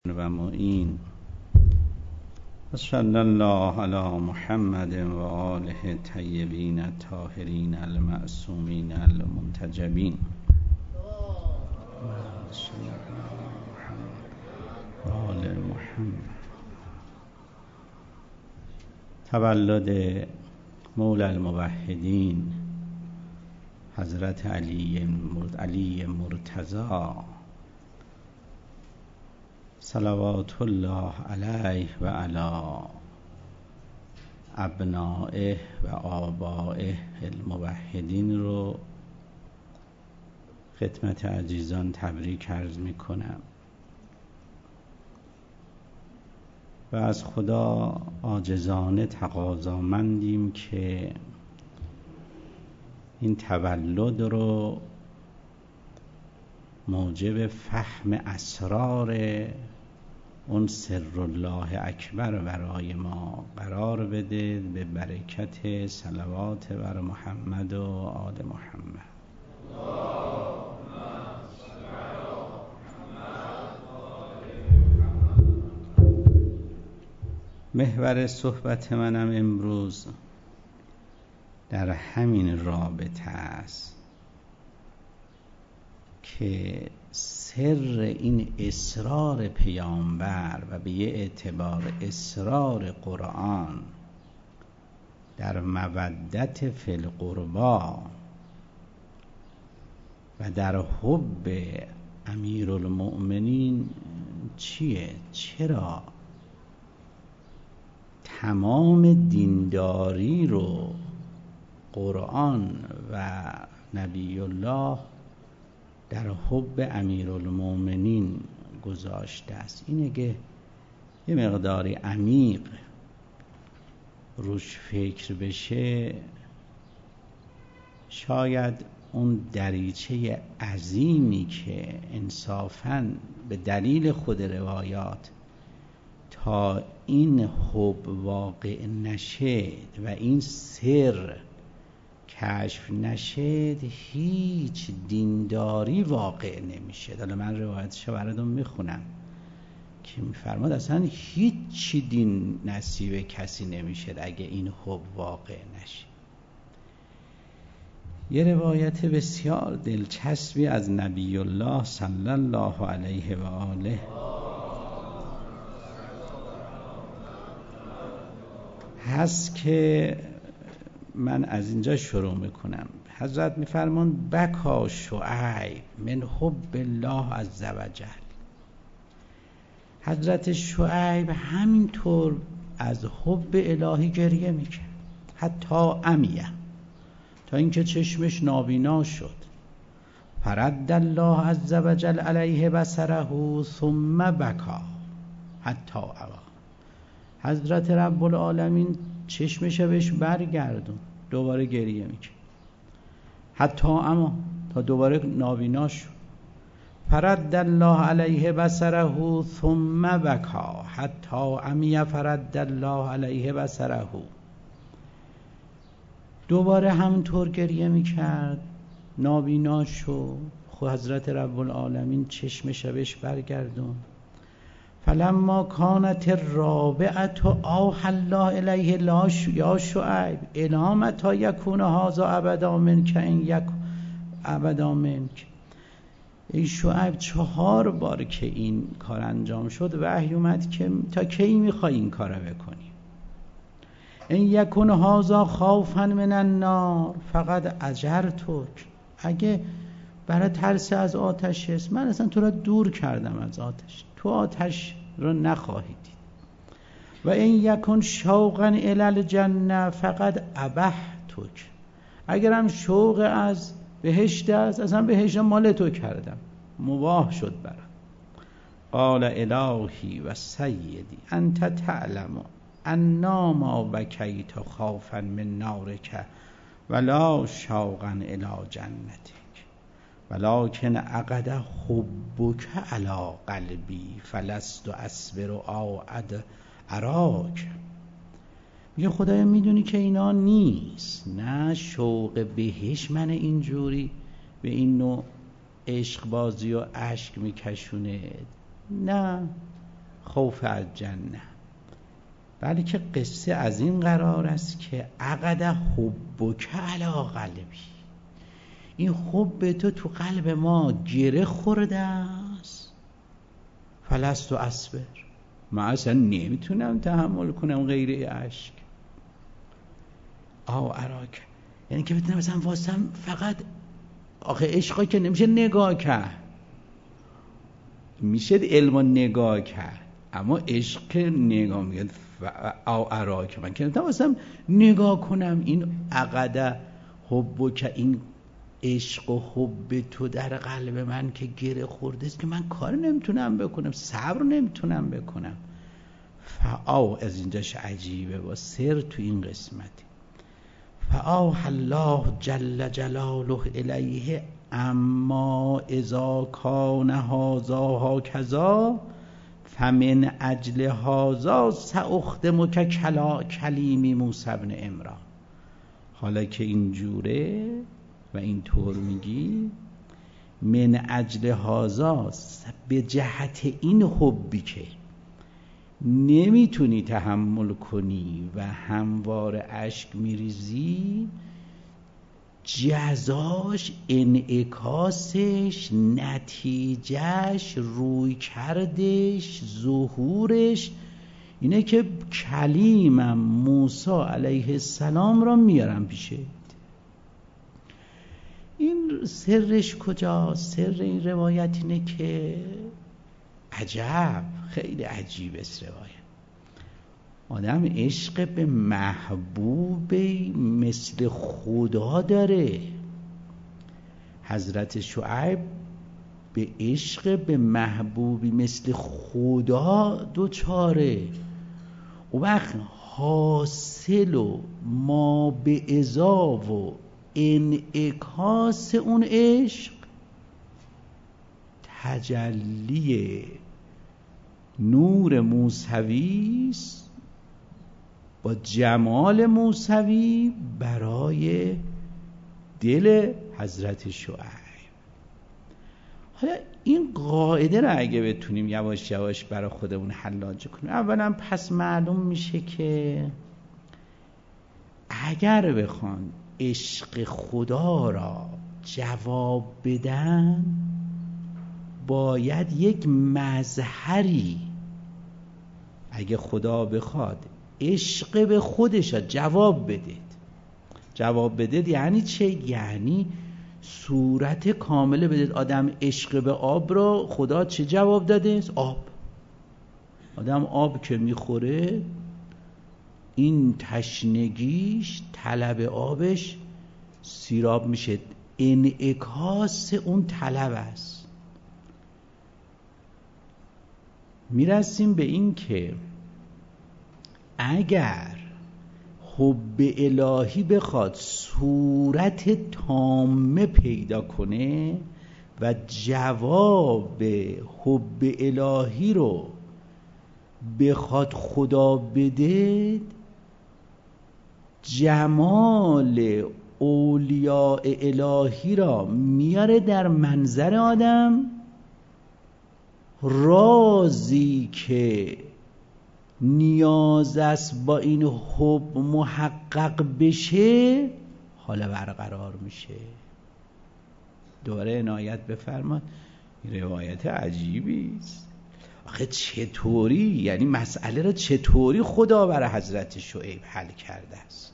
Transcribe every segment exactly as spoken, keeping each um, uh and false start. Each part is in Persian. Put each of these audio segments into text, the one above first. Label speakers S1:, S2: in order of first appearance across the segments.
S1: و معین. صلی الله علی محمد و آله طیبین الطاهرین المعصومین المنتجبین. آل محمد. تولد مولا الموحدین حضرت علی علی مرتضی صلوات الله علیه و علی ابنائه و آبائه الموحدین رو خدمت عزیزان تبریک عرض می کنم و از خدا عاجزانه تقاضامندیم که این تولد رو موجب فهم اسرار اون سر الله اکبر برای ما قرار بده، به برکت صلوات بر محمد و آل محمد. محور صحبت منم امروز در همین رابطه است که سر این اسرار پیامبر و به یه اعتبار اسرار قرآن در مودت فی القربا و در حب امیرالمؤمنین چیه؟ چرا تمام دینداری رو قرآن و نبی الله در حب امیرالمؤمنین گذاشته است؟ اینه که یه مقداری عمیق روش فکر بشه، شاید اون دریچه عظیمی که انصافاً به دلیل خود روایات تا این حب واقع نشد و این سر کشف نشد هیچ دینداری واقع نمیشه. حالا من روایتشو براتون میخونم که میفرماد اصلا هیچ دین نصیب کسی نمیشه اگه این حب واقع نشه. یه روایت بسیار دلچسبی از نبی الله صلی الله علیه و آله هست که من از اینجا شروع میکنم. حضرت میفرمان بکا شعیب من حب الله عز وجل. حضرت شعیب همینطور از حب الهی گریه میکرد حتی امیه، تا اینکه چشمش نابینا شد. فرد الله عز وجل علیه بصره ثم بکا حتی اوا. حضرت رب العالمین چشمش بهش برگردون، دوباره گریه میکنه حتی اما تا دوباره نابینا شد. فرد الله علیه بصره ثم بکا حتی امی فرد الله علیه بصره. دوباره همونطور گریه میکرد، نابینا شد. خود حضرت رب العالمین چشمش بهش برگردون. فلما کانت الرابعه اوحی الله الیه لا یا شعیب الی متی یکون هذا ابدا منک ان یک ابدا منک. ای شعیب چهار بار که این کار انجام شد وحی اومد که تا کی میخوای این کارو بکنی؟ ان یکون هذا خوفا من النار فقد اجرتک. اگه برای ترس از آتش است، من اصلا تو را دور کردم از آتش، تو آتش را نخواهی دید. و این یکن شوقا الی الجنه فقد ابحتک. اگرم شوق از بهشت است، اصلا بهشت مال تو کردم، مباح شد برام. قال الهی و سیدی انت تعلم انا ما بکیت خوفا من نارک ولا شوقا الی جنتک ولکن عقد حبک علی قلبی فلست اصبر او اد اراک. میگه خدایا میدونی که اینا نیست، نه شوق بهش من اینجوری به این نوع عشق بازی و اشک میکشونه، نه خوف از جنه، بلکه قصه از این قرار است که عقد حبک علی قلبی، این حب تو تو قلب ما گره خورده است. فلست اصبر، من اصلا نمیتونم تحمل کنم غیر اشک. آو اراک، یعنی که بتونم مثلا واسم فقط، آخه عشقا که نمیشه نگاه کرد، میشه علم نگاه کرد، اما عشق که نگاه میگه او اراک، من که نمیتونم واسم نگاه کنم. این عقد حب که این عشق و حب تو در قلب من که گره خورده است که من کار نمیتونم بکنم، صبر نمیتونم بکنم. فاو از اینجاش عجیبه با سر تو این قسمتی. فاوحى الله جل جلاله الیه اما اذا کان هذا هکذا فمن اجل هذا ساخدمک کلا کلیمی موسی بن عمران. حالا که اینجوره و اینطور میگی، من اجل هذا، به جهت این حبی که نمیتونی تحمل کنی و هموار اشک میریزی، جزاش، انعکاسش، نتیجهش، روی کردش، ظهورش اینه که کلیمم موسی علیه السلام را میارم پیشه. این سرش کجاست؟ سر این روایت اینه که عجب، خیلی عجیب است روایت. آدم عشق به محبوبی مثل خدا داره. حضرت شعیب به عشق به محبوبی مثل خدا دوچاره. و وقت حاصل و ما به ازا و انعکاس اون عشق تجلی نور موسوی است با جمال موسوی برای دل حضرت شعیب. حالا این قاعده را اگه بتونیم یواش یواش برای خودمون حلاج کنیم، اولا پس معلوم میشه که اگر بخوان عشق خدا را جواب بدن، باید یک مظهری، اگه خدا بخواد عشق به خودش جواب بدید. جواب بدید یعنی چه؟ یعنی صورت کامله بدید. آدم عشق به آب را خدا چه جواب داده؟ آب. آدم آب که میخوره، این تشنگیش، طلب آبش سیراب میشه، انعکاس اون طلب است. میرسیم به این که اگر حب الهی بخواد صورت تامه پیدا کنه و جواب حب الهی رو بخواد خدا بده، جمال اولیاء الهی را میاره در منظر آدم، رازی که نیاز است با این حب محقق بشه حالا برقرار میشه. دوباره عنایت بفرماد، این روایت عجیبی است. آخه چطوری، یعنی مسئله را چطوری خدا برای حضرت شعیب حل کرده است؟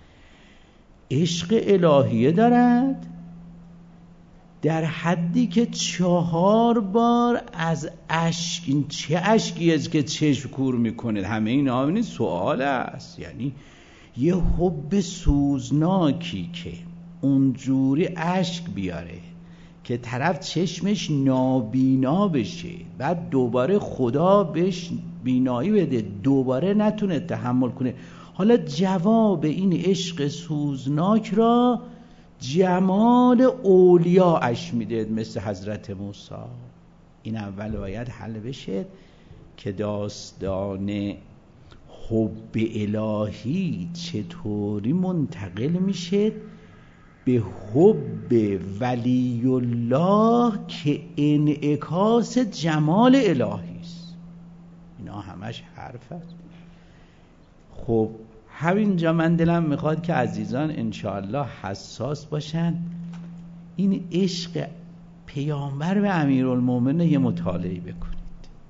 S1: عشق الهیه دارد در حدی که چهار بار از اشک، این چه اشکی است که چشم کور میکنه؟ همه این آمینی سوال است. یعنی یه حب سوزناکی که اونجوری اشک بیاره که طرف چشمش نابینا بشه، بعد دوباره خدا بهش بینایی بده، دوباره نتونه تحمل کنه. حالا جواب این عشق سوزناک را جمال اولیاءش میده، مثل حضرت موسی. این اول باید حل بشه که داستان حب الهی چطوری منتقل میشه به حب ولی الله که انعکاس جمال الهی است. اینا همش حرف است. خب همینجا من دلم میخواد که عزیزان انشاءالله حساس باشن، این عشق پیامبر به امیرالمومنین یه مطالعه بکنید.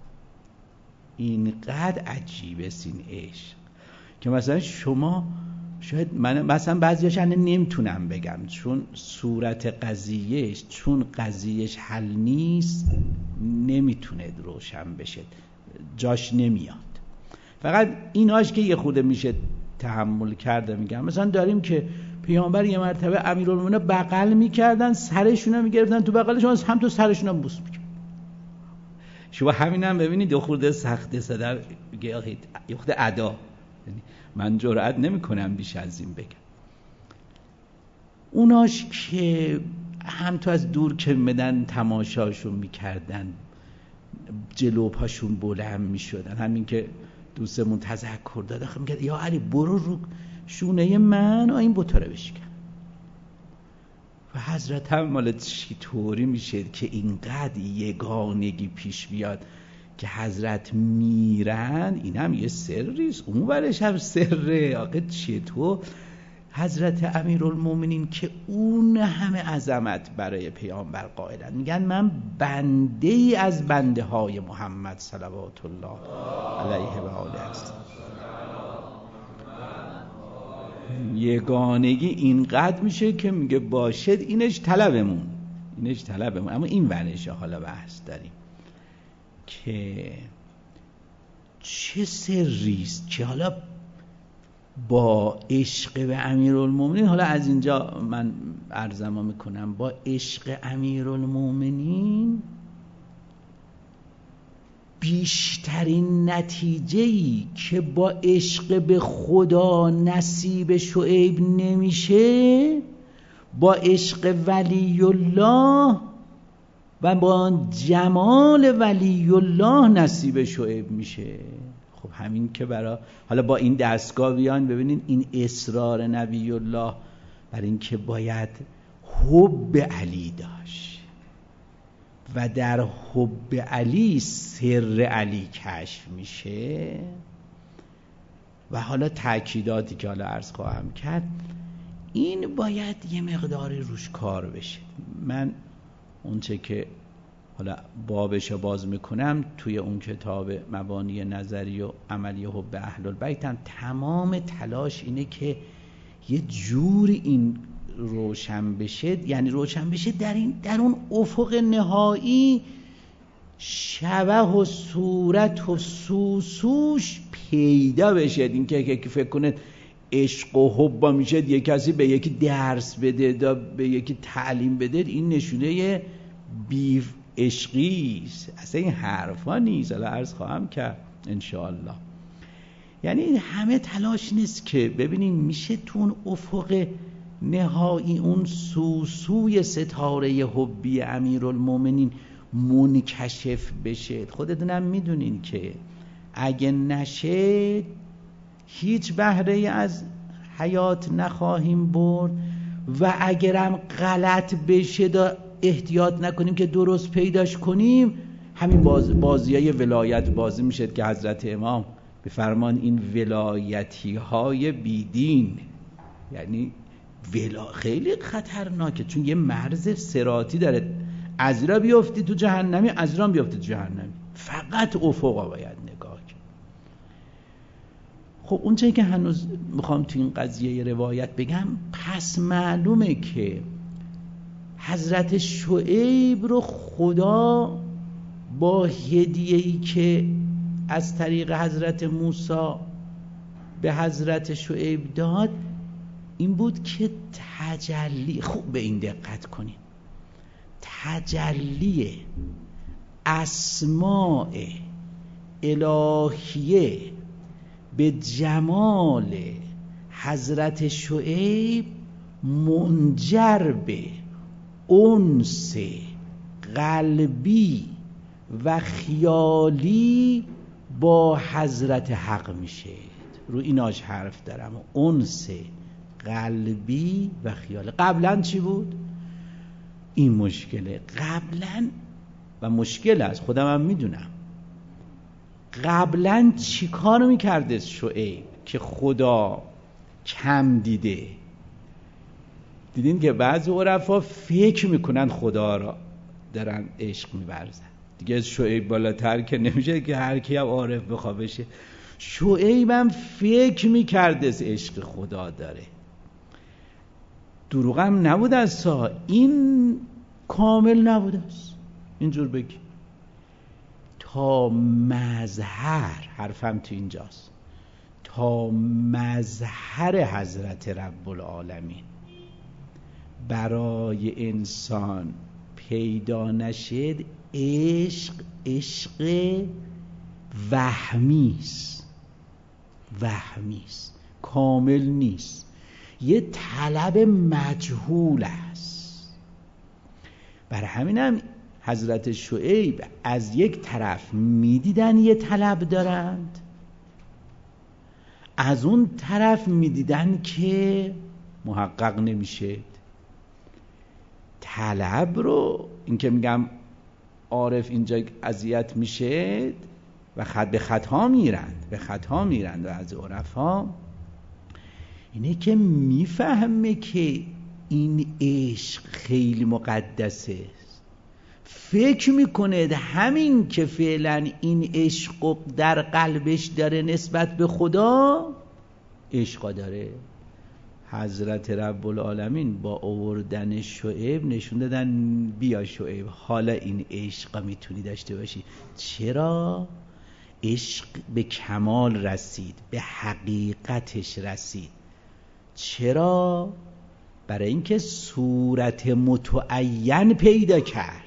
S1: اینقدر عجیبه این عشق که مثلا شما شاید من مثلا بعضیاش انا نمیتونم بگم چون صورت قضیهش چون قضیهش حل نیست نمیتونه روشن بشه، جاش نمیاد. فقط ایناش که یه خورده میشه تحمل کرده. میگم مثلا داریم که پیامبر یه مرتبه امیرالمومنین بغل میکردن، سرشون میگرفتن تو بغلشون، هم تو سرشون هم بوس میکردن. شما همین هم ببینید دو خورده سخته صدر یه خورده ادا، من جرئت نمی کنم بیش از این بگم. اوناش که هم تو از دور که میدن تماشاشون میکردن، جلو پاشون بلند میشدن، همین که دوستمون تذکر داد آخه میگه یا علی برو رو شونه من و این بطاره بشکن. و حضرت هم مال چطوری میشه که اینقدر یگانگی پیش بیاد که حضرت میرن؟ این هم یه سریست، اون برش هم سره. آقا چطور حضرت امیرالمومنین که اون همه عظمت برای پیامبر قائلن، میگن من بنده ای از بنده های محمد صلوات الله علیه و آله هستم. یگانگی اینقدر میشه که میگه باشد اینش طلبمون، اینش طلبمون. اما این ورش حالا بحث داریم که چه سریست که حالا با عشق به امیرالمومنین، حالا از اینجا من عرضم میکنم، با عشق امیرالمومنین بیشترین نتیجه‌ای که با عشق به خدا نصیب شعیب نمیشه با عشق ولی الله و با جمال ولی الله نصیب شعیب میشه. خب همین که برای حالا با این دستگاه بیان ببینین این اصرار نبی الله بر این که باید حب علی داشت و در حب علی سر علی کشف میشه. و حالا تأکیداتی که حالا عرض خواهم کرد این باید یه مقداری روش کار بشه. من اونچه که حالا بابشو باز میکنم توی اون کتاب مبانی نظری و عملی حب اهل البیت هم تمام تلاش اینه که یه جوری این روشن بشه، یعنی روشن بشه در این در اون افق نهایی شبه و صورت و سوسوش پیدا بشه. این که که فکر کنه عشق و حب میشه یه کسی به یکی درس بده، به یکی تعلیم بده، این نشونه بی عشقی است. اصلا این حرفا نیست. حالا عرض خواهم کرد انشاءالله. یعنی همه تلاش نیست که ببینیم میشه تو اون افق نهایی اون سوسوی ستاره حبی امیرالمومنین منکشف بشه. خودتونم میدونین که اگه نشه هیچ بهره از حیات نخواهیم برد و اگرم غلط بشه دا احتیاط نکنیم که درست پیداش کنیم، همین باز بازی های ولایت بازی میشه که حضرت امام به فرمان این ولایتی های بیدین، یعنی ولا خیلی خطرناکه چون یه مرز صراطی داره، از را بیفتی تو جهنمی، از را بیفتی تو جهنمی، فقط افقا باید نگاه کرد. خب اون چیزی که هنوز میخوام تو این قضیه روایت بگم، پس معلومه که حضرت شعیب رو خدا با هدیه‌ای که از طریق حضرت موسی به حضرت شعیب داد این بود که تجلی، خوب به این دقت کنید، تجلی اسماء الهیه به جمال حضرت شعیب منجر به انس قلبی و خیالی با حضرت حق میشه. رو ایناش حرف دارم. انس قلبی و خیالی. قبلا چی بود؟ این مشکله قبلا و مشکل است، خودم هم میدونم. قبلا چی کار میکرده شعیب که خدا کم دیده؟ دیدین که بعضی عرفا فکر میکنن خدا را دارن عشق می‌ورزن. دیگه شعیب بالاتر که نمیشه که هر کی هم عارف بخواد بشه. شعیب هم فکر میکرده عشق خدا داره. دروغ هم نبوده است، این کامل نبوده است. اینجور بگی تا مظهر، حرفم تو اینجاست، تا مظهر حضرت رب العالمین برای انسان پیدا نشد، عشق عشق وهمیست، وهمیست، کامل نیست، یه طلب مجهول است. بر همینم حضرت شعیب از یک طرف میدیدن یه طلب دارند، از اون طرف میدیدن که محقق نمیشه. طلب رو، این که میگم عارف اینجا اذیت میشه و خط به خطا میرند، به خطا میرند و از عرفا اینه که میفهمه که این عشق خیلی مقدسه، فکر میکنه همین که فعلا این عشق در قلبش داره نسبت به خدا، عشق داره. حضرت رب العالمین با آوردن شعیب نشون دادن بیا شعیب، حالا این عشق میتونی داشته باشی. چرا؟ عشق به کمال رسید، به حقیقتش رسید. چرا؟ برای اینکه صورت متعین پیدا کرد.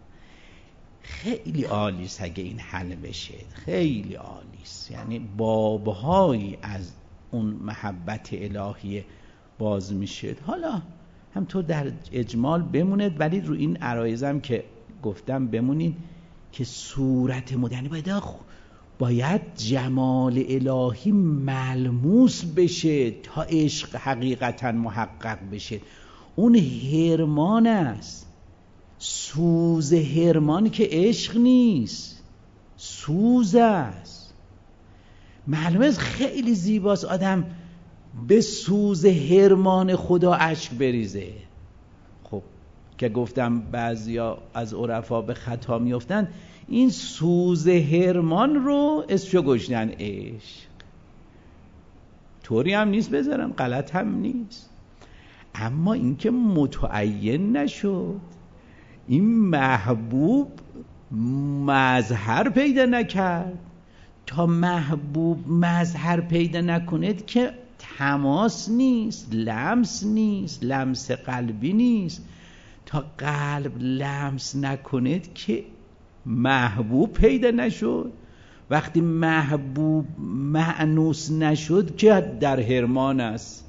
S1: خیلی عالیست اگه این حل بشه، خیلی عالیست. یعنی بابهایی از اون محبت الهی باز میشه. حالا هم تو در اجمال بموند، ولی رو این عرایزم که گفتم بمونین که صورت مدنی باید باید جمال الهی ملموس بشه تا عشق حقیقتا محقق بشه. اون هرمان است، سوز هرمان که عشق نیست، سوز است. معلومه خیلی زیباست آدم به سوز هرمان خدا اشک بریزه. خب که گفتم بعضیا از عرفا به خطا میافتن، این سوز هرمان رو اسمشو گذاشتن عشق. طوری هم نیست بذارن، غلط هم نیست، اما این که متعین نشد، این محبوب مظهر پیدا نکرد. تا محبوب مظهر پیدا نکند که تماس نیست، لمس نیست، لمس قلبی نیست. تا قلب لمس نکند که محبوب پیدا نشد. وقتی محبوب مأنوس نشد که در هرمان است.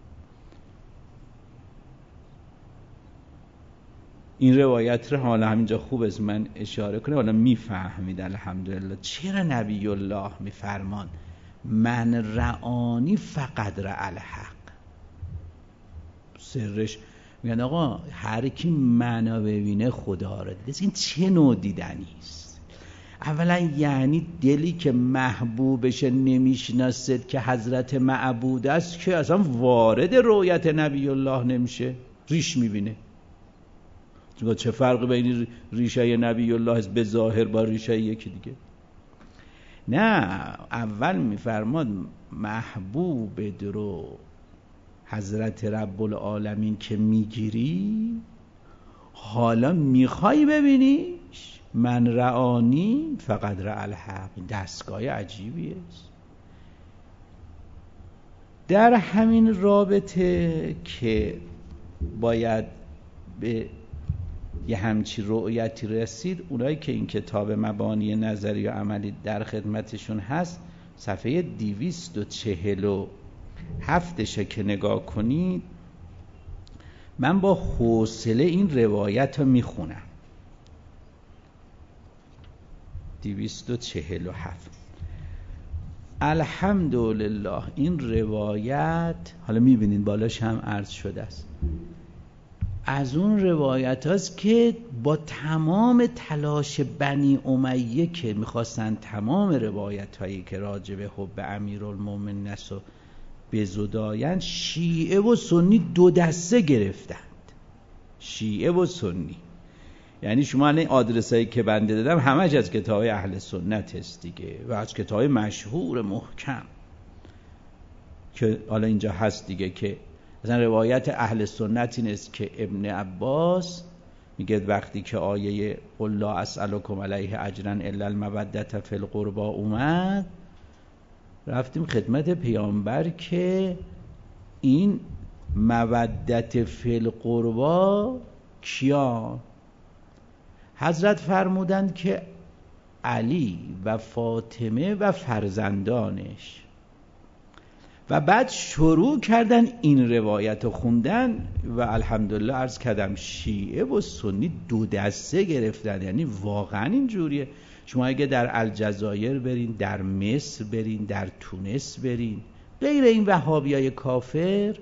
S1: این روایت رو حالا همینجا خوب از من اشاره کنه، حالا میفهمید الحمدلله چرا نبی الله میفرمان من رعانی فقد رأى الحق. سرش میگن آقا هر کی منو ببینه خدا رو دیده. این چه نوع دیدنی است؟ اولا یعنی دلی که محبوبش نمیشناسد که حضرت معبود است که اصلا وارد رؤیت نبی الله نمیشه، ریش میبینه. چه فرق بین ریشه نبی الله است به ظاهر با ریشه یکی دیگه؟ نه، اول میفرماد محبوب درو حضرت رب العالمین که میگیری، حالا میخوای ببینیش. من رعانی فقد رأى الحق. دستگاه عجیبی است. در همین رابطه که باید به یه همچی رؤیتی رسید، اونایی که این کتاب مبانی نظری و عملی در خدمتشون هست، صفحه دویست و چهل و هفتشه که نگاه کنید، من با حوصله این روایت رو میخونم. دویست و چهل و هفت. الحمدلله این روایت، حالا میبینید بالاش هم عرض شده است، از اون روایت هاست که با تمام تلاش بنی امیه که میخواستن تمام روایت هایی که راجع به حب امیرالمومنین است و بزداین، شیعه و سنی دو دسته گرفتند. شیعه و سنی، یعنی شما این آدرس هایی که بنده دادم همش از کتاب اهل سنت است دیگه و از کتاب مشهور محکم که حالا اینجا هست دیگه، که مثلا روایت اهل سنت این است که ابن عباس میگه وقتی که آیه قل لا اسألکم علیه اجرا الا المودة فی القربى اومد، رفتیم خدمت پیامبر که این مودت فی القربى کیا؟ حضرت فرمودند که علی و فاطمه و فرزندانش. و بعد شروع کردن این روایت رو خوندن و الحمدلله عرض کردم شیعه و سنی دو دسته گرفتن. یعنی واقعا اینجوریه. شما اگه در الجزایر برین، در مصر برین، در تونس برین، غیر این وهابیای کافر،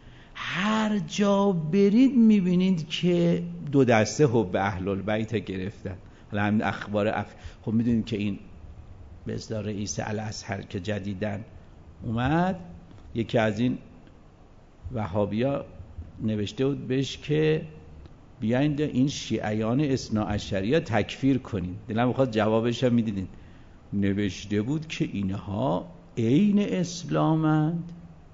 S1: هر جا برید میبینید که دو دسته حب اهل البیت گرفتن. حالا همین اخبار اخ... خب میدونید که این به اصطلاح رئیس الازهر که جدیدن اومد، یکی از این وهابیا نوشته بود بهش که بیایید این شیعیان اثنا عشریه تکفیر کنین. دلم میخواد جوابش هم میدیدین. نوشته بود که اینها عین اسلامند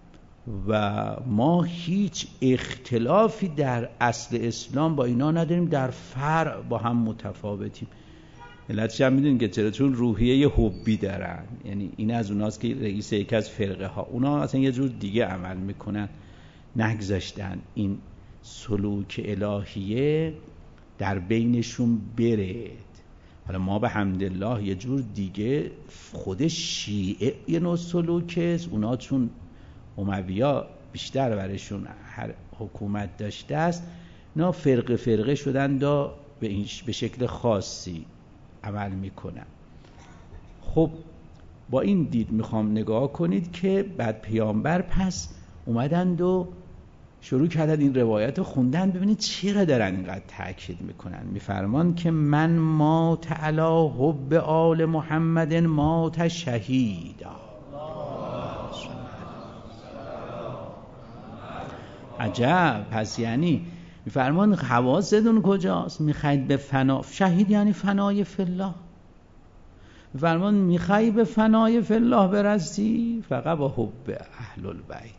S1: و ما هیچ اختلافی در اصل اسلام با اینا نداریم، در فرع با هم متفاوتیم. علتش هم میدونین که چرا؟ چون روحیه حبی دارن. یعنی این از اوناست که رئیس یکی از فرقه ها، اونا اصلا یه جور دیگه عمل میکنن، نگذاشتن این سلوک الهیه در بینشون برد. حالا ما به حمدالله یه جور دیگه، خود شیعه یه نوع سلوک است، اونا چون امویا بیشتر برشون هر حکومت داشته است، اونا فرقه فرقه شدن دا به, این به شکل خاصی عمل میکنن. خب با این دید میخوام نگاه کنید که بعد پیامبر پس اومدند و شروع کردن این روایت رو خوندن. ببینید چرا دارن اینقدر تاکید میکنن. میفرمان که من مات علی حب آل محمد مات شهیدا. عجب. پس یعنی میفرمان حواستون کجاست؟ میخواید به فنا، شهید یعنی فنای فی الله. میفرمان میخوای به فنای فی الله برسی، فقط با حب اهل البیت.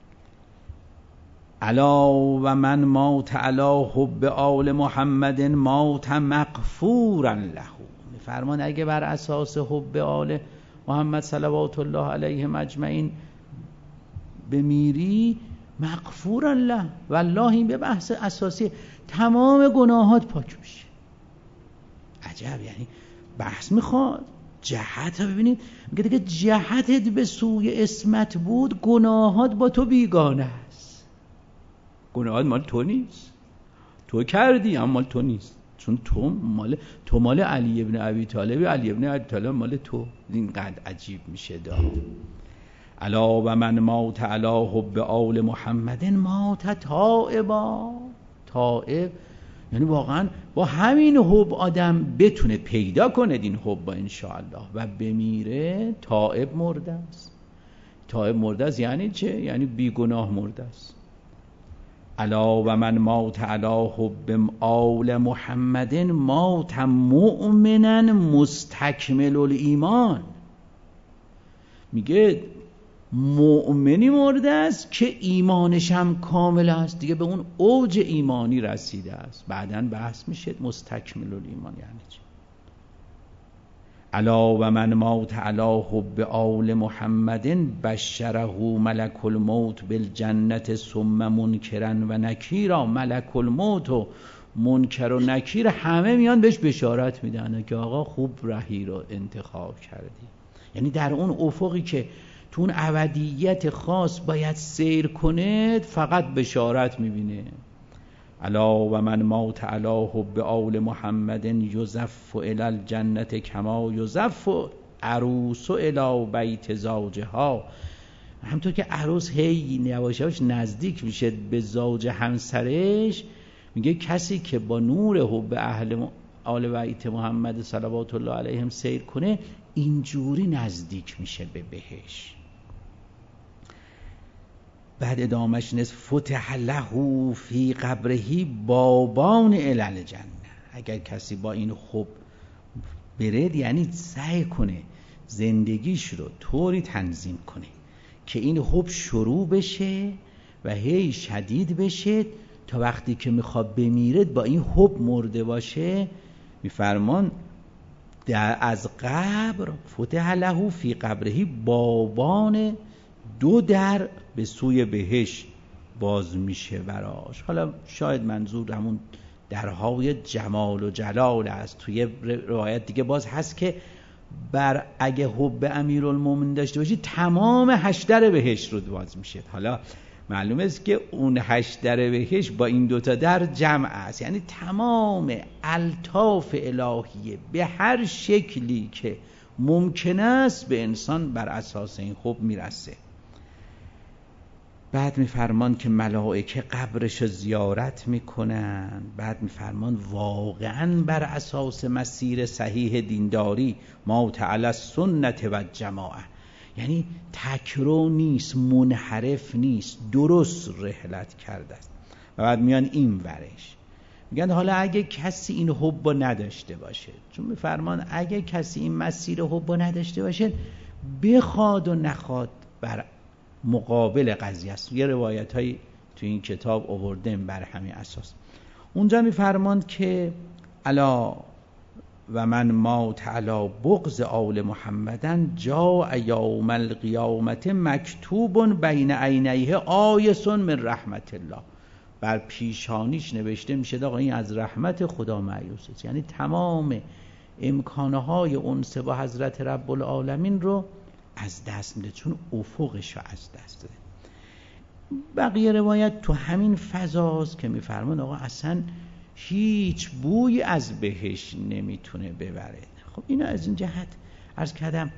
S1: الا و من مات علی حب آل محمد مات مغفورا له. میفرمان اگه بر اساس حب آل محمد صلوات الله علیهم اجمعین بمیری، مغفورا له. والله این به بحث اساسی، تمام گناهات پاک میشه. عجب. یعنی بحث میخواد جهت. ببینید میگه دیگه جهتت به سوی اسمت بود، گناهات با تو بیگانه است. گناهات مال تو نیست، تو کردی اما مال تو نیست، چون تو مال تو مال علی ابن ابی طالب، علی ابن ابی طالب مال تو. اینقدر عجیب میشه دا. الا و من مات علی حب آل محمد مات تائبا. تائب یعنی واقعا با همین حب آدم بتونه پیدا کنه این حب ان شاء الله و بمیره، تائب مرده است. تائب مرده است یعنی چه؟ یعنی بی گناه مرده است. الا و من مات علی حب آل محمد مات مؤمنا مستکمل الایمان. میگه مؤمنی مرده است که ایمانش هم کامل است، دیگه به اون اوج ایمانی رسیده است. بعداً بحث میشه مستکمل الایمان یعنی چی. الا و من مات علی حب آل محمد بشره ملک الموت بالجنت ثم منکرا و نکیرا. ملک الموت و منکر و نکیر همه میان بهش بشارت میدن که آقا خوب رهی رو انتخاب کردی. یعنی در اون افقی که تو اون ابدیت خاص باید سیر کنه، فقط بشارت میبینه. الا و من مات علی حب آل محمد یزف الی الجنه کما یزف عروس الی بیت زوجها. همونطور که عروس هی یواشاش نزدیک میشه به زوج همسرش، میگه کسی که با نور حب اهل آل بیت محمد صلوات الله علیهم سیر کنه اینجوری نزدیک میشه به بهشت. بعد ادامهش نیست فتح له فی قبره بابان الی الجنه. اگر کسی با این حب برد، یعنی سعی کنه زندگیش رو طوری تنظیم کنه که این حب شروع بشه و هی شدید بشه تا وقتی که میخواد بمیرد با این حب مرده باشه. میفرمان در از قبر فتح له فی قبره بابان، دو در به سوی بهشت باز میشه براش. حالا شاید منظور همون درهای جمال و جلال است. توی روایت دیگه باز هست که بر اگه حب امیرالمومنین داشته باشی تمام هشت در بهشت رو باز میشه. حالا معلومه است که اون هشت در بهشت با این دوتا در جمع است، یعنی تمام الطاف الهیه به هر شکلی که ممکن است به انسان بر اساس این حب میرسه. بعد میفرمان که ملائکه قبرش زیارت میکنن. بعد میفرمان واقعا بر اساس مسیر صحیح دینداری ما تعالی سنت و جماعه، یعنی تکرو نیست، منحرف نیست، درست رحلت کرده است. و بعد میان این ورش میگن حالا اگه کسی این حب نداشته باشه، چون میفرمان اگه کسی این مسیر حب نداشته باشه بخواد و نخواد بر مقابل قضیه است. یه روایت هایی تو این کتاب آوردیم بر همین اساس. اونجا میفرماند که الا و من مات علی بغض آل محمدن جاء یوم القیامت مکتوب بین عینیه آیس من رحمت الله. بر پیشانیش نوشته میشه آقا این از رحمت خدا مایوس است، یعنی تمام امکانهای انس با حضرت رب العالمین رو از دست میده، چون افقش رو از دست داده. بقیه روایت تو همین فضاست که میفرمان آقا اصلا هیچ بوی از بهش نمیتونه ببره. خب اینا از این جهت عرض کردم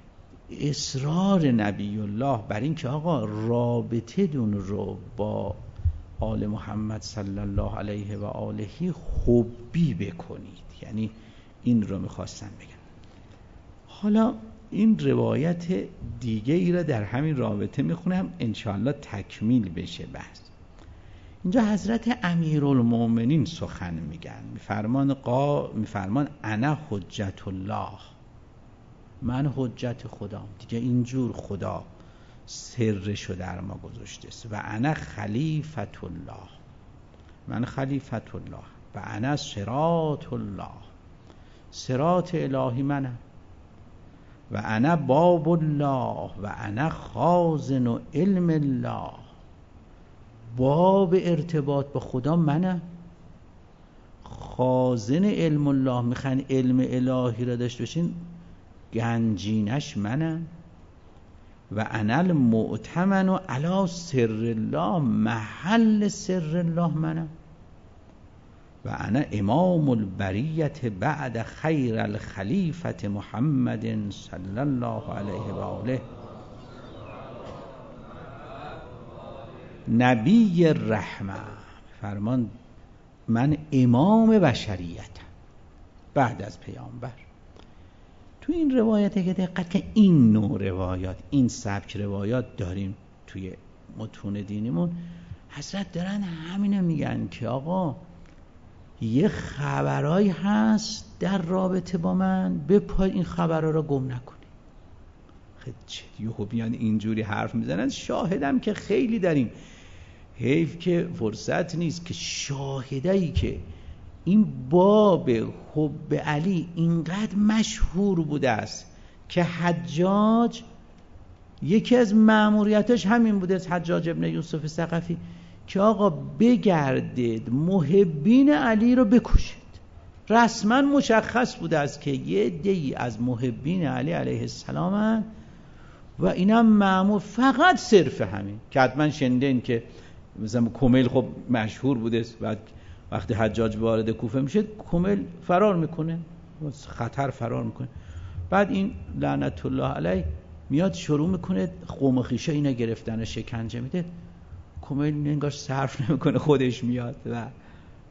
S1: اصرار نبی الله بر این که آقا رابطه دون رو با آل محمد صلی الله علیه و آله حبی بکنید، یعنی این رو میخواستم بگم. حالا این روایت دیگه ای را در همین رابطه میخونم انشاءالله تکمیل بشه بحث. اینجا حضرت امیرالمومنین سخن میگن، میفرمان قا میفرمان انا حجت الله، من حجت خدام. دیگه اینجور خدا سرشو در ما گذاشته است. و انا خلیفت الله، من خلیفت الله. و انا صراط الله، صراط الهی منم. و انا باب الله و انا خازن علم الله، باب ارتباط با خدا منم، خازن علم الله. میخواین علم الهی را داشته باشین گنجینش منم. و انا المؤتمن علی سر الله، محل سر الله منم. و انا امام البریت بعد خیر الخلیفت محمد صلی الله علیه و آله، نبی الرحمه. فرمان من امام بشریتم بعد از پیامبر. تو این روایته که دقت که این نوع روایات، این سبک روایات داریم توی متون دینیمون، حضرت دارن همینو میگن که آقا یه خبرایی هست در رابطه با من، بپای این خبرها رو گم نکنی. خیلی چه یهو بیان اینجوری حرف میزنن. شاهدم که خیلی داریم، حیف که فرصت نیست که شاهدایی که این باب حب علی اینقدر مشهور بوده است که حجاج یکی از مأموریتاش همین بوده است، حجاج ابن یوسف ثقفی، که آقا بگردید محبین علی رو بکشید. رسما مشخص بوده است که یه عده‌ای از محبین علی علیه السلام و اینا مأمور فقط صرف همین که حتما شنیدین که مثلا کمیل خب مشهور بوده است، بعد وقتی حجاج وارد کوفه میشه کمیل فرار میکنه، خطر فرار میکنه. بعد این لعنت الله علیه میاد شروع میکنه قوم و خویشه اینا گرفتن و شکنجه میده. کمیل انگار صرف نمیکنه، خودش میاد و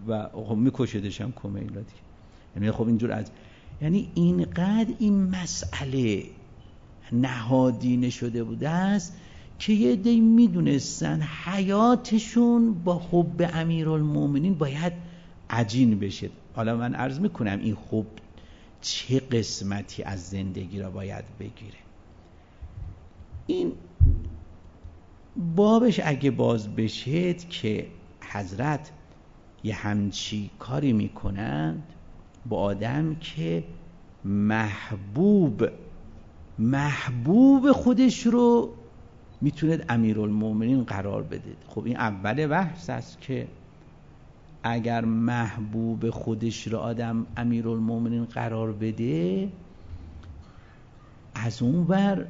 S1: و خب میکشدش هم کمیلا دیگه. یعنی خب اینجور از یعنی اینقدر این مسئله نهادینه شده بوده است که یه عده‌ای میدونستن حیاتشون با حب امیرالمومنین باید عجین بشه. حالا من عرض میکنم این حب چه قسمتی از زندگی را باید بگیره. این بابش اگه باز بشه که حضرت یه همچی کاری میکنند با آدم که محبوب محبوب خودش رو میتونه امیرالمومنین قرار بده. خب این اول بحث است که اگر محبوب خودش رو آدم امیرالمومنین قرار بده، از اون ور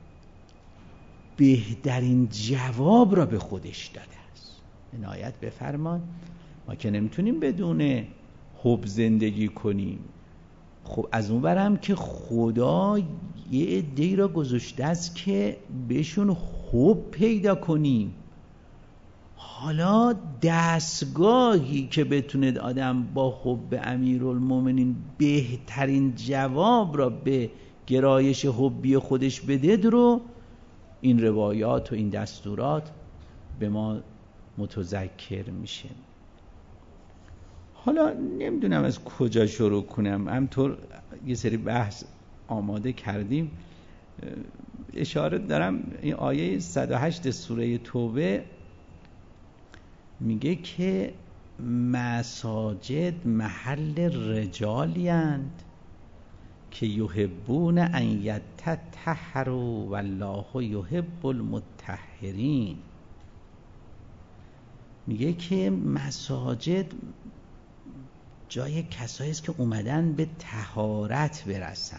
S1: بهترین جواب را به خودش داده است. عنایت بفرمان، ما که نمیتونیم بدون حب زندگی کنیم. خب از اون ور هم که خدا یه عده‌ای را گذاشته است که بهشون حب پیدا کنیم. حالا دستگاهی که بتونه آدم با حب امیرالمومنین بهترین جواب را به گرایش حبی خودش بده رو این روایات و این دستورات به ما متذکر میشه. حالا نمیدونم از کجا شروع کنم. همطور یه سری بحث آماده کردیم. اشاره دارم این آیه صد و هشت سوره توبه میگه که مساجد محل رجالی اند که یحبون ان یتطهروا والله یحب المطهرین. میگه که مساجد جای کسایی است که اومدن به طهارت برسند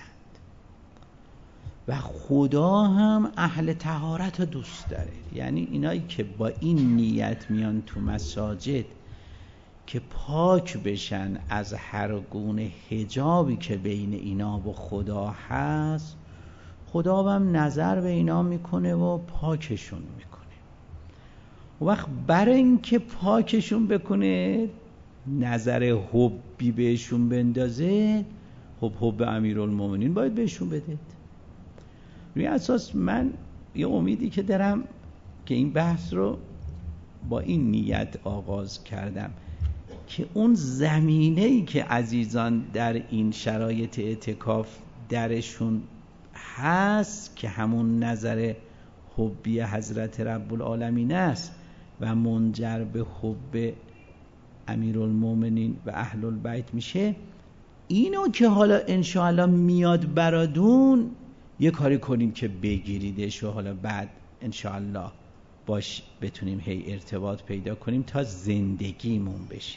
S1: و خدا هم اهل طهارت رو دوست داره. یعنی اینایی که با این نیت میان تو مساجد که پاک بشن از هر گونه حجابی که بین اینا و خدا هست، خدا هم نظر به اینا میکنه و پاکشون میکنه. و وقت برای اینکه پاکشون بکنه نظر حبی بهشون بندازه، خب حب امیرالمومنین باید بهشون بده. روی اساس من یه امیدی که دارم که این بحث رو با این نیت آغاز کردم که اون زمینه‌ای که عزیزان در این شرایط اعتکاف درشون هست که همون نظر حبی حضرت رب العالمین است و منجر به حب امیرالمومنین و اهل البیت میشه، اینو که حالا انشاءالله میاد برادون یه کاری کنیم که بگیریدش و حالا بعد انشاءالله باش بتونیم هی ارتباط پیدا کنیم تا زندگیمون بشه.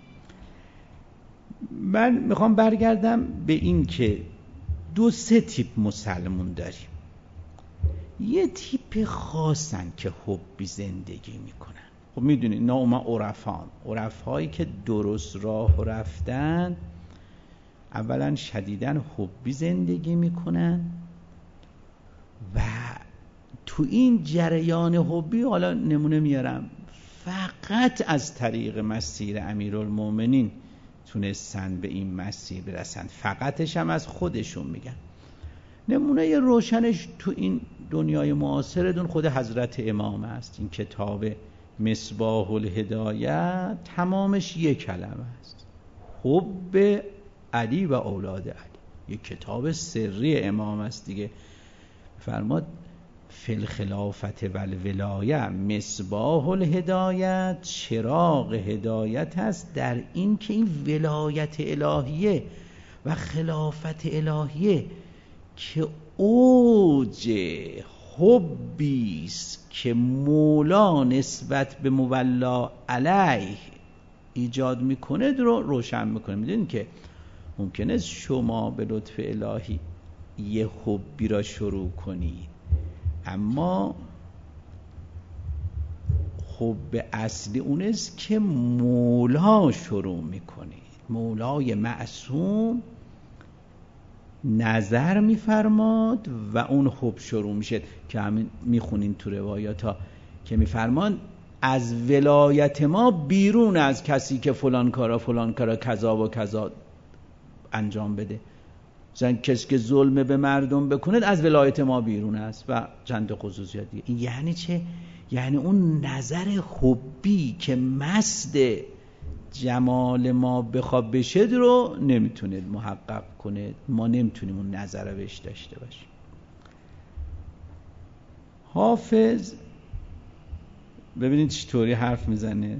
S1: من میخوام برگردم به این که دو سه تیپ مسلمون داریم. یه تیپ خاصن که حبی زندگی میکنن. خب میدونید نه اوما عرفان عرفایی که درست راه رفتن، اولا شدیداً حبی زندگی میکنن و تو این جریان حبی، حالا نمونه میارم، فقط از طریق مسیر امیرالمومنین تونستن به این مسیر برسن. فقطش هم از خودشون میگن. نمونه یه روشنش تو این دنیای معاصرتون خود حضرت امام است. این کتاب مصباح الهدایه تمامش یک کلمه است: حب علی و اولاد علی. یک کتاب سری امام است دیگه. فرماد فی الخلافت و الولایه مصباح الهدایت، چراغ هدایت است در این که این ولایت الهیه و خلافت الهیه که اوج حبیست که مولا نسبت به مولا علیه ایجاد میکنه رو روشن میکنه. میدونید که ممکنه شما به لطف الهی یه حبی را شروع کنید، اما حب اصلی اون است که مولا شروع میکنه. مولای معصوم نظر میفرماد و اون حب شروع میشه که همین میخونین تو روایات ها که میفرمان از ولایت ما بیرون از کسی که فلان کارا فلان کارا کذا و کذا انجام بده. مثلا کسی که ظلم به مردم بکنه از ولایت ما بیرون است و چند خصوصیات دیگه. این یعنی چه؟ یعنی اون نظر حبی که مست جمال ما بخواد بشه رو نمیتونه محقق کنه. ما نمیتونیم اون نظر رو بهش داشته باشیم. حافظ ببینید چطوری حرف میزنه.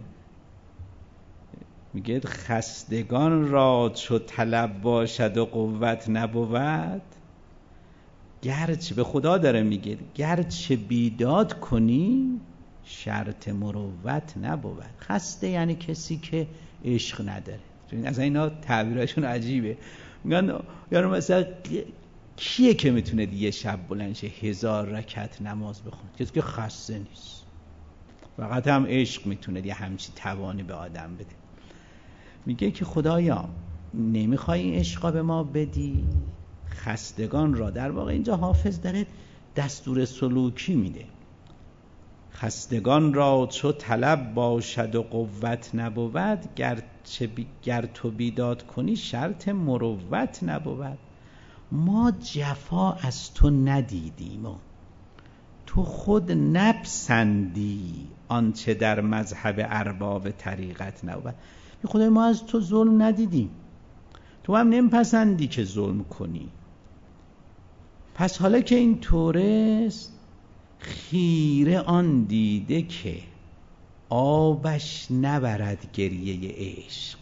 S1: میگه خستگان را چو طلب باشد و قوت نبود، گرچه به خدا داره میگه گرچه بیداد کنی شرط مروت نبود. خسته یعنی کسی که عشق نداره. از اینا تعبیرشون عجیبه. میگن یارو مثلا کیه که میتونه یه شب بلند شه هزار رکعت نماز بخونه؟ کسی که خسته نیست. فقط هم عشق میتونه یه همچی توانی به آدم بده. میگه که خدایا نمیخوای این عشقا به ما بدی؟ خستگان را، در واقع اینجا حافظ داره دستور سلوکی میده. خستگان را چو طلب باشد و قوت نبود، گرچه بی گر تو بیداد کنی شرط مروت نبود. ما جفا از تو ندیدیم و تو خود نپسندی آنچه در مذهب ارباب طریقت نبود. خدای ما از تو ظلم ندیدیم، تو هم نمیپسندی که ظلم کنی. پس حالا که این طوره است، خیره آن دیده که آبش نبرد گریه عشق،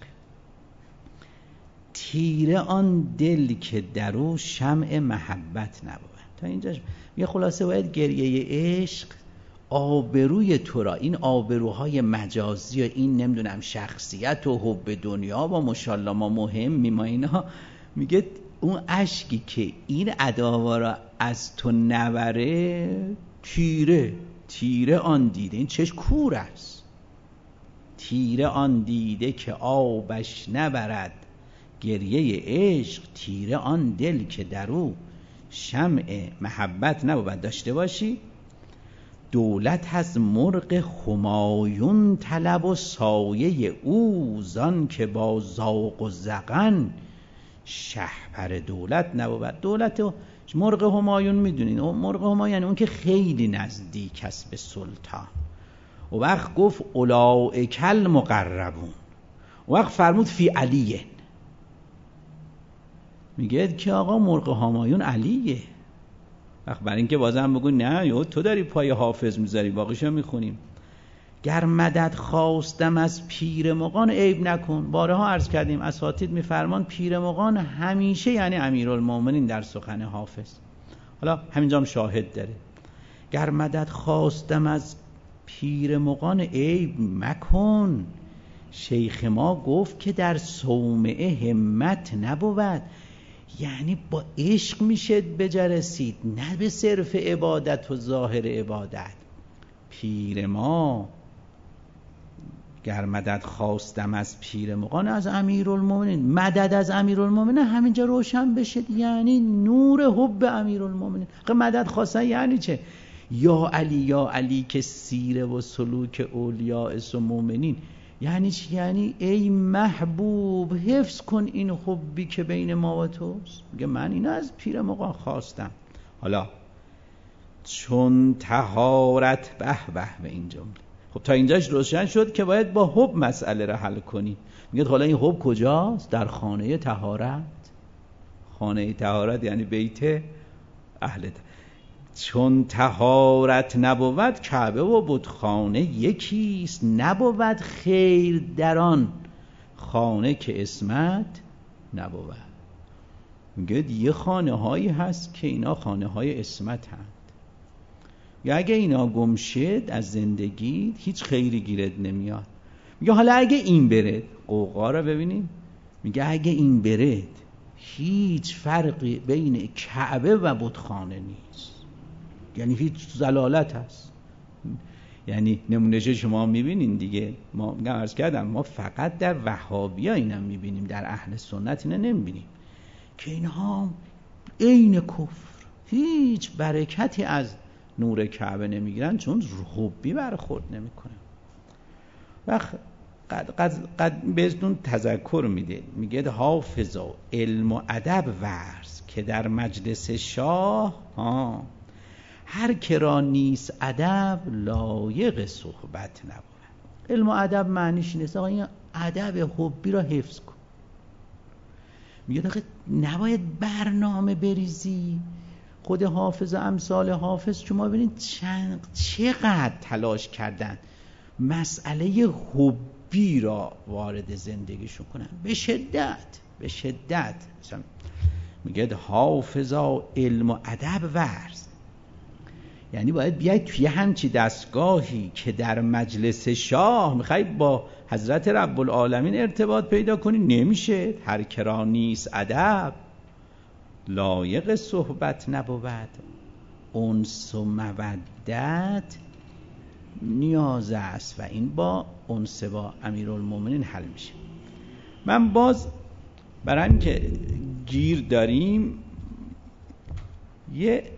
S1: تیره آن دل که درو شمع محبت نبود. تا اینجاش یه خلاصه باید گریه عشق آبروی تو را، این آبروهای مجازی و این نمیدونم شخصیت و حب دنیا و ماشاءالله ما مهمی ما اینا، میگه اون اشکی که این اداوا را از تو نبره تیره تیره آن دیده. این چش کور است. تیره آن دیده که آبش نبرد گریه عشق، تیره آن دل که درو شمع محبت نبود. داشته باشی دولت از مرغ همایون طلب و سایه او، زان که با ذوق و ذقن شهپر دولت نبود. دولت و مرغ همایون میدونین، مرغ همایون یعنی اون که خیلی نزدیک است به سلطان. و وقت گفت اولئک المقربون، و وقت فرمود فی علیه، میگه که آقا مرغ همایون علیه. وقت برای اینکه بازم بگو نه یو تو داری پای حافظ میذاری، باقیشو میخونیم. گر مدد خواستم از پیر مغان عیب نکن. بارها عرض کردیم اساتید میفرمان پیر مغان همیشه یعنی امیرالمومنین در سخن حافظ. حالا همینجا هم شاهد داره. گر مدد خواستم از پیر مغان عیب مکن، شیخ ما گفت که در صومعه همت نبود. یعنی با عشق میشه بجا رسید، نه به صرف عبادت و ظاهر عبادت. پیر ما گر مدد خواستم از پیر مغان، از امیرالمومنین، مدد از امیرالمومنین همینجا روشن بشه، یعنی نور حب امیرالمومنین. مدد خواستن یعنی چه؟ یا علی یا علی که سیره و سلوک اولیاء و مومنین. یعنی چی؟ یعنی ای محبوب حفظ کن این حبی که بین ما و توست. میگه من اینو از پیر مغان خواستم. حالا چون طهارت به به به این جمله. خب تا اینجاش روشن شد که باید با حب مسئله را حل کنی. میگه حالا این حب کجاست؟ در خانه طهارت. خانه طهارت یعنی بیت اهل طهارت. چون طهارت نبود کعبه و بتخانه یکیست، نبود خیر در آن خانه که اسمت نبود. میگه یه خانه هایی هست که اینا خانه های اسمت هست. یا اگه اینا گم شد از زندگی هیچ خیری گیرت نمیاد. میگه حالا اگه این برد، قوقا رو ببینیم، میگه اگه این برد هیچ فرقی بین کعبه و بتخانه نیست، یعنی هیچ ضلالت هست. یعنی نمونهش شما میبینین دیگه. ما میگم عرض کردم ما فقط در وهابیا اینا میبینیم، در اهل سنت اینا نمیبینیم که اینها عین کفر هیچ برکتی از نور کعبه نمیگیرن، چون حبی برخورد نمیکنه. وقت قد, قد, قد بهتون تذکر میده، میگه حافظا علم و ادب ورز که در مجلس شاه ها هر کرا نیست ادب لایق صحبت نبود. علم و ادب معنیش نیست آقا این ادب حبی را حفظ کن. میگه آخه نباید برنامه بریزی. خود حافظ و امثال حافظ شما ببینید چند چقدر تلاش کردن مسئله حبی را وارد زندگیشون کنن، به شدت به شدت. مثلا میگه حافظا علم و ادب ورز، یعنی باید بیای توی همچی دستگاهی که در مجلس شاه میخوای با حضرت رب العالمین ارتباط پیدا کنی، نمیشه. هر کرا نیست ادب لایق صحبت نبود. انس و مودت نیاز است و این با انس با امیرالمومنین حل میشه. من باز برای این که گیر داریم یه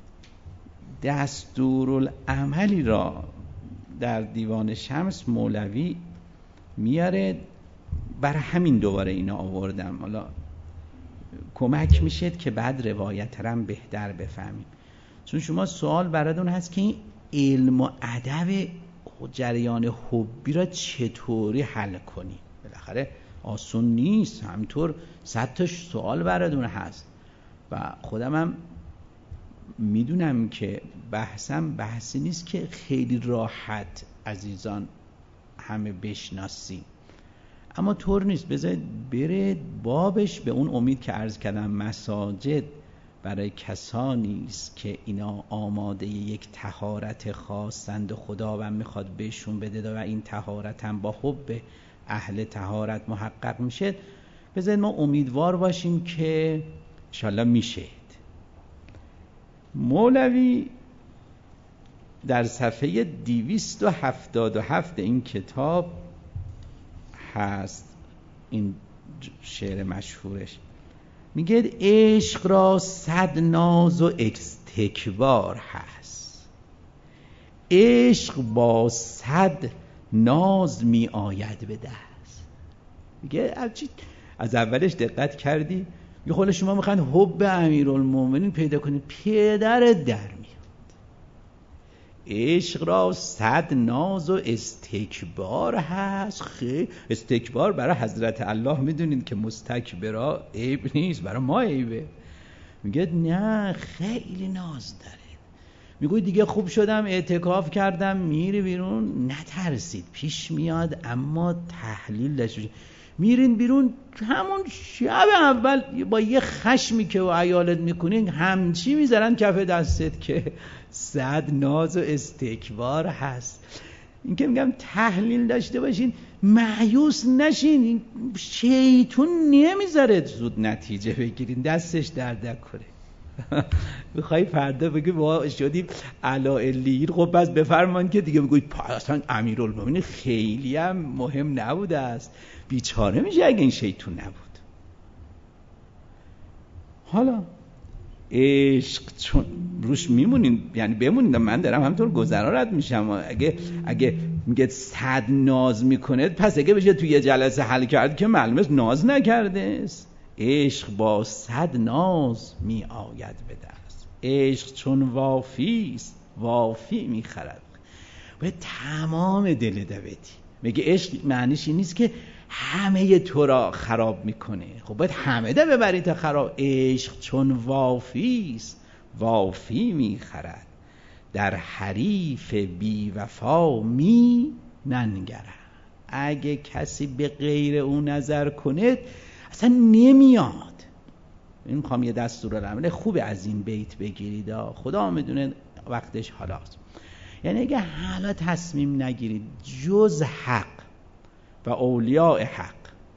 S1: دستورالعملی را در دیوان شمس مولوی میاره، برای همین دوباره اینا آوردم، حالا کمک میشد که بعد روایت رم بهتر بفهمیم. چون شما سوال براتون هست که این علم و ادب جریان حبی را چطوری حل کنیم. بالاخره آسون نیست، همینطور صد تا سوال براتون هست و خودم هم میدونم که بحثم بحثی نیست که خیلی راحت عزیزان همه بشناسیم، اما طور نیست. بذارید بره بابش، به اون امید که عرض کردم مساجد برای کسانی است که اینا آماده یک طهارت خواستند و خداوند میخواد بهشون بده و این طهارت هم با حب اهل طهارت محقق میشه. بذارید ما امیدوار باشیم که انشالله میشه. مولوی در صفحه دویست و هفتاد و هفت این کتاب هست این شعر مشهورش، میگه عشق را صد ناز و استکبار هست، عشق با صد ناز می آید به دست. میگه از اولش دقت کردی؟ یه خود شما میخواین حب امیرالمومنین پیدا کنید، پدر در میاد. عشق را صد ناز و استکبار هست. خیلی استکبار برای حضرت الله میدونید که مستکبرا عیب نیست، برای ما عیبه. میگه نه خیلی ناز داره. میگه دیگه خوب شدم اعتکاف کردم، میری بیرون نترسید، پیش میاد اما تحلیل داشت. میرین بیرون همون شب اول با یه خشمی که و عیالت میکنین همچی میذارن کف دستت که صد ناز و استکبار هست. این که میگم تحلیل داشته باشین، مایوس نشین، شیطون نمیذاره زود نتیجه بگیرین، دستش درد کنه. میخوای فردا بگی با شدیم علائلیر، خب پس بفرمان که دیگه بگوید اصلا امیرالمومنین خیلی هم مهم نبوده است، بیچاره میشه اگه این شیطون نبود. حالا عشق چون روش میمونین، یعنی بمونین، من دارم همطور گذرا رد میشم. اگه اگه میگه صد ناز میکنه، پس اگه بشه توی یه جلسه حل کرد که معلومه ناز نکرده است. عشق با صد ناز می آید به دست، عشق چون وافی است وافی میخرد. باید تمام دل دویدی. میگه عشق معنیش این نیست که همه تو را خراب میکنه، خب باید همه ده ببری تا خراب. عشق چون وافی است وافی میخرد، در حریف بی وفا می ننگرد. اگه کسی به غیر او نظر کنه اصلا نمیاد. این میخوام یه دستورالعمل خوب از این بیت بگیرید، خدا میدونه وقتش حالاست. یعنی اگه حالا تصمیم نگیرید جز حق و اولیاء حق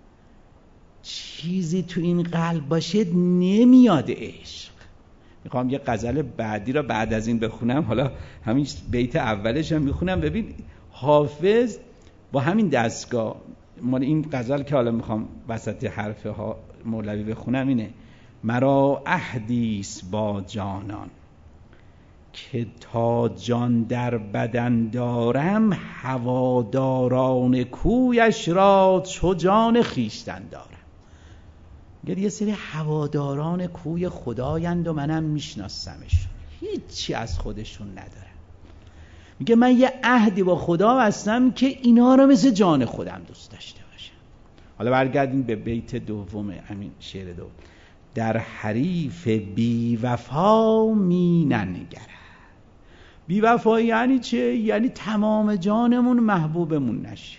S1: چیزی تو این قلب باشه نمیاد عشق. میخوام یه غزل بعدی را بعد از این بخونم، حالا همین بیت اولش هم میخونم. ببین حافظ با همین دستگاه مال این غزل که حالا میخوام وسط حرف ها مولوی بخونم اینه: مرا عهدیست با جانان که تا جان در بدن دارم، هواداران کویش را چو جان خویشتن دارم. میگه یه سری هواداران کوی خدایند و منم میشناسمشون، هیچی از خودشون ندارن. میگه من یه عهدی با خدا بستم که اینا رو مثل جان خودم دوست داشته باشم. حالا برگردیم به بیت دوم همین شعر دوم. در حریف بی وفا می ننگرد. بی وفا یعنی چه؟ یعنی تمام جانمون محبوبمون نشه.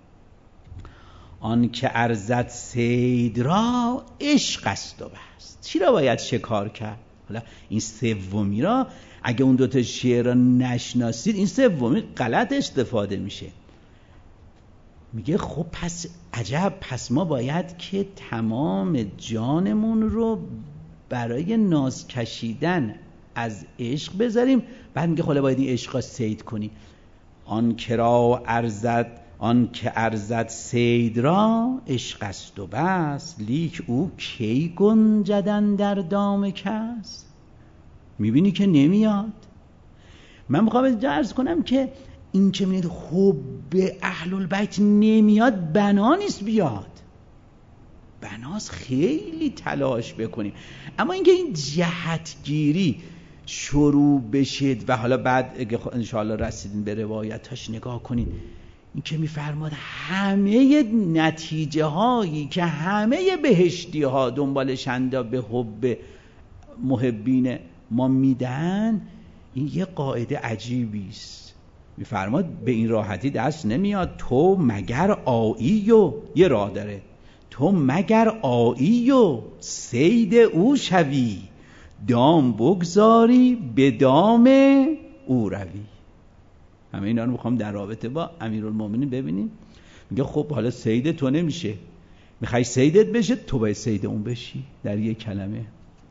S1: آن که ارزد صید را عشق است و بس. چی را باید شکار کرد؟ حالا این سومی را اگه اون دوتا شعر را نشناسید، این سومی غلط استفاده میشه. میگه خب پس عجب، پس ما باید که تمام جانمون رو برای ناز کشیدن از عشق بذاریم. بعد میگه خب باید این عشق را صید کنی. آن که را ارزد آن که ارزد صید را عشق است و بس، لیک او کی گنجدن در دام کس. میبینی که نمیاد. من میخوام اینجا عرض کنم که این که میبینید حب اهل البیت نمیاد، بنا نیست بیاد، بناست خیلی تلاش بکنیم. اما اینکه این جهتگیری شروع بشید و حالا بعد اگه انشاءالله رسیدین به روایتاش نگاه کنید، این که میفرماد همه نتیجه هایی که همه بهشتی ها دنبالشنده به حب محبین ما میدن، این یه قاعده عجیبی است. میفرماد به این راحتی دست نمیاد. تو مگر آیی و یه راه داره، تو مگر آیی و صید او شوی، دام بگذاری به دام او روی. همه اینا رو میخوام در رابطه با امیرالمومنین ببینیم. میگه خب حالا صید تو نمیشه، میخوای صیدت بشه، تو باید صید اون بشی. در یک کلمه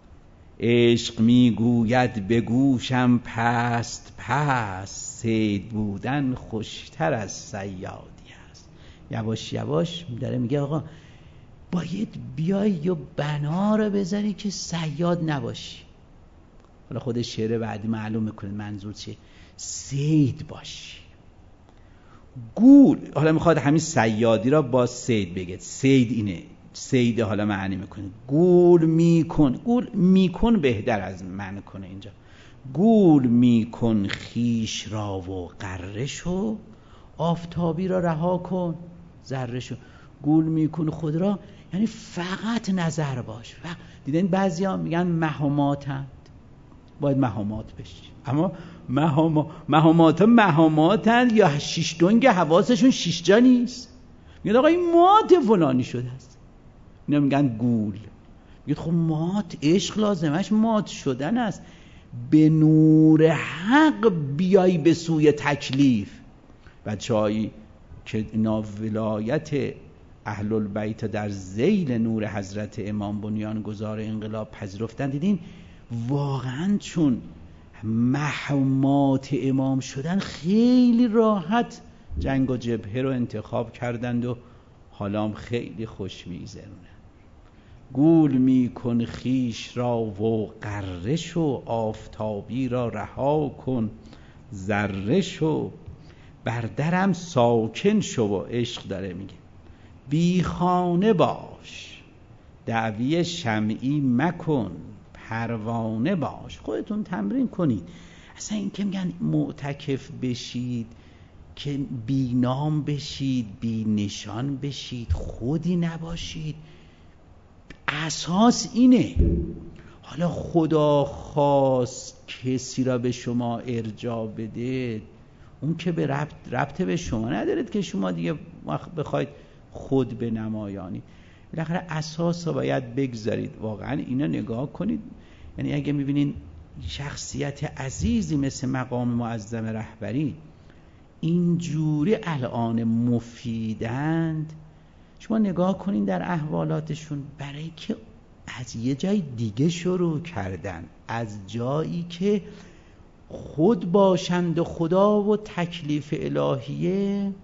S1: عشق میگوید به گوشم پست پست، صید بودن خوشتر از صیادی است. یواش یواش داره میگه آقا باید بیای و بنا رو بذاری که صیاد نباشی. حالا خود شعر بعدی معلوم میکنه منظور چیه. صید باشی. گول، حالا میخواد همین صیادی را با صید بگه. صید اینه، صید حالا معنی میکنه. گول میکن، گول میکن بهتر از معنی کنه اینجا. گول میکن خیش را و غره شو، آفتابی را رها کن ذره شو. گول میکن خود را یعنی فقط نظر باش. فقط. دیدن بعضی ها میگن مهاماتند، باید مهامات بشی. اما مهاما مهامات مهاماتند یا شیش دنگ حواسشون شیش جا نیست. میگن آقا این مات فلانی شده است، اینا میگن گول. میگن خب مات عشق لازمش مات شدن است. به نور حق بیای به سوی تکلیف. بچه‌هایی که اینا ولایت اهل البیت در ذیل نور حضرت امام بنیانگذار انقلاب پذیرفتن، دیدین واقعا چون محمات امام شدن خیلی راحت جنگ و جبهه رو انتخاب کردند و حالا هم خیلی خوش می‌گذرونن. گول میکن خیش را و غره شو، آفتابی را رها کن ذره شو، بر درم ساکن شو. و عشق داره میگه بی خانه باش، دعوی شمعی مکن، پروانه باش. خودتون تمرین کنید. اصلا این که میگن معتکف بشید که بی نام بشید، بی نشان بشید، خودی نباشید، اساس اینه. حالا خدا خواست کسی را به شما ارجاع بده، اون که به ربط, ربط به شما ندارد که شما دیگه بخواید خود به نمایانی. بالاخره اساس رو باید بگذارید. واقعا اینا نگاه کنید. یعنی اگه میبینین شخصیت عزیزی مثل مقام معظم رهبری اینجوری الان مفیدند، شما نگاه کنین در احوالاتشون، برای که از یه جای دیگه شروع کردن، از جایی که خود باشند و خدا و تکلیف الهیه.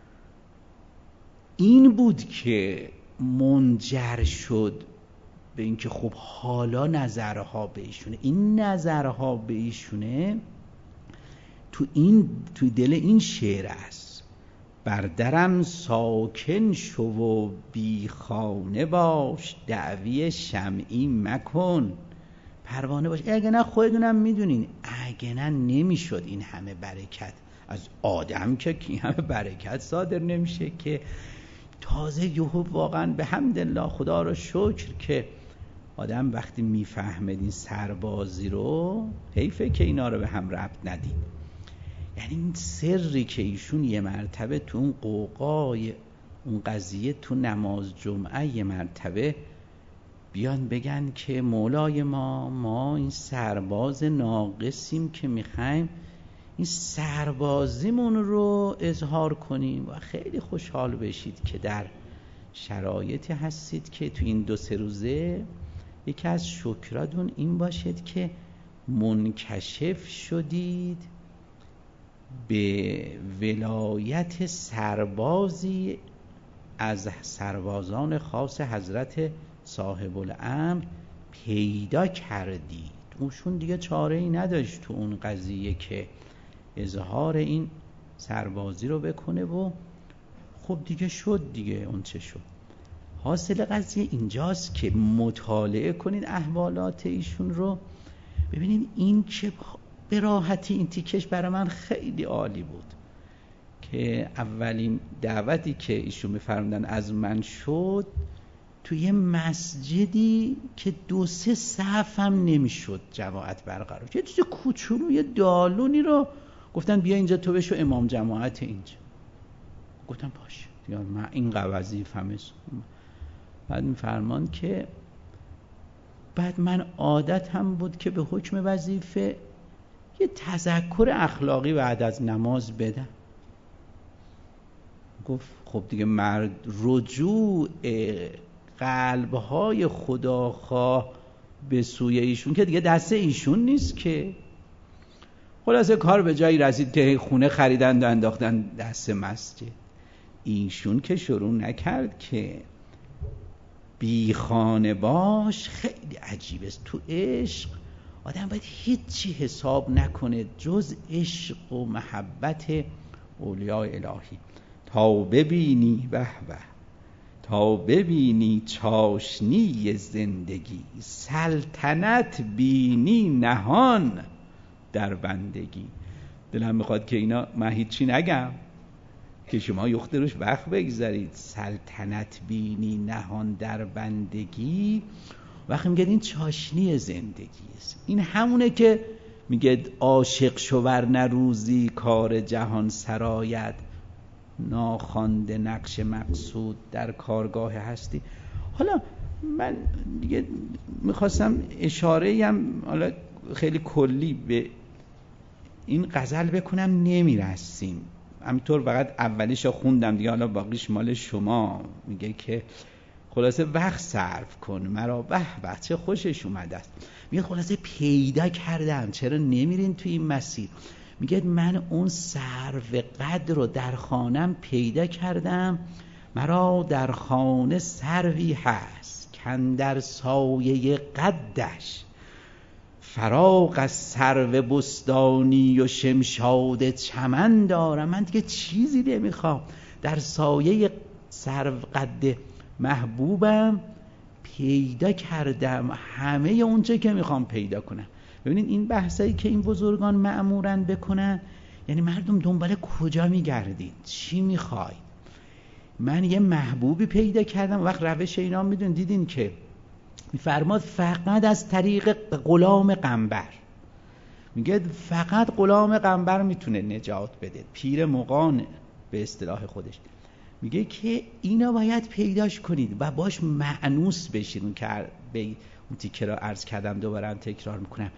S1: این بود که منجر شد به اینکه خب حالا نظرها به ایشونه. این نظرها به ایشونه تو این تو دل این شعر است. بر درم ساکن شو و بی خانه باش، دعوی شمعی مکن پروانه باش. اگه نه خودتونم میدونین، اگه نه نمیشد این همه برکت از آدم، که این همه برکت صادر نمیشه که. تازه یهو واقعا به حمدالله، خدا رو شکر که آدم وقتی میفهمد این سربازی رو، حیفه که اینا رو به هم ربط ندید. یعنی این سری که ایشون یه مرتبه تو اون قوقای اون قضیه تو نماز جمعه یه مرتبه بیان بگن که مولای ما ما این سرباز ناقصیم که میخوایم این سربازیمون رو اظهار کنیم، و خیلی خوشحال بشید که در شرایطی هستید که تو این دو سه روزه یکی از شکراتون این باشد که منکشف شدید به ولایت سربازی از سربازان خاص حضرت صاحب الامر پیدا کردید. اونشون دیگه چاره ای نداشت تو اون قضیه که اظهار این سربازی رو بکنه، و خب دیگه شد دیگه اون چه شد. حاصل قضیه اینجاست که مطالعه کنید احوالات ایشون رو، ببینید این که به راحتی این تیکش برای من خیلی عالی بود که اولین دعوتی که ایشون می‌فرمودن از من شد توی یه مسجدی که دو سه صف هم نمیشد جماعت برقرار، یه چیز کوچولو، یه دالونی رو گفتن بیا اینجا تو بشو امام جماعت اینجا. گفتم باشه دیگه، من این وظیفه‌م. بعد میفرمان که بعد من عادت هم بود که به حکم وظیفه یه تذکر اخلاقی بعد از نماز بدم. گفت خب دیگه مرد رجوع قلبهای خداخواه به سوی ایشون که دیگه دست ایشون نیست که. خلاصه کار به جایی رسید که خونه خریدند و انداختن دست مسجد. ایشون که شروع نکرد که بی خانه باش. خیلی عجیبه تو عشق آدم باید هیچی حساب نکنه جز عشق و محبت اولیاء الهی. تا ببینی به به، تا ببینی چاشنی زندگی، سلطنت بینی نهان در بندگی. دلم میخواد که اینا من هیچی نگم که شما یخت روش وقت بگذارید. سلطنت بینی نهان در بندگی، وقتی میگه این چاشنی زندگی است، این همونه که میگه عاشق شور نروزی کار جهان سرایت، ناخوانده نقش مقصود در کارگاه هستی. حالا من دیگه میخواستم اشاره هم حالا خیلی کلی به این غزل بکنم، نمیرسیم همینطور فقط اولیشو خوندم دیگه، حالا باقیش مال شما. میگه که خلاصه وقت صرف کن مرا، به به چه خوشش اومده است. میگه خلاصه پیدا کردم، چرا نمیرین توی این مسیر؟ میگه من اون سرو قدر رو در خانم پیدا کردم، مرا در خانه سروی هست کاندر سایه قدش، فراغ از سرو بستانی و شمشاد چمن دارم. من دیگه چیزی نمیخوام، در سایه سرو قد محبوبم پیدا کردم همه اونچه که میخوام پیدا کنم. ببینید این بحثایی که این بزرگان مأمورن بکنن، یعنی مردم دنبال کجا میگردید، چی میخواید؟ من یه محبوبی پیدا کردم. وقت روش اینا میدون دیدین که میفرماد فقط از طریق غلام قنبر، میگه فقط غلام قنبر میتونه نجات بده، پیر مغان به اصطلاح خودش. میگه که اینا باید پیداش کنید و باش مأنوس بشید. اون که به اون تیکه را عرض کردم دوباره تکرار میکنم،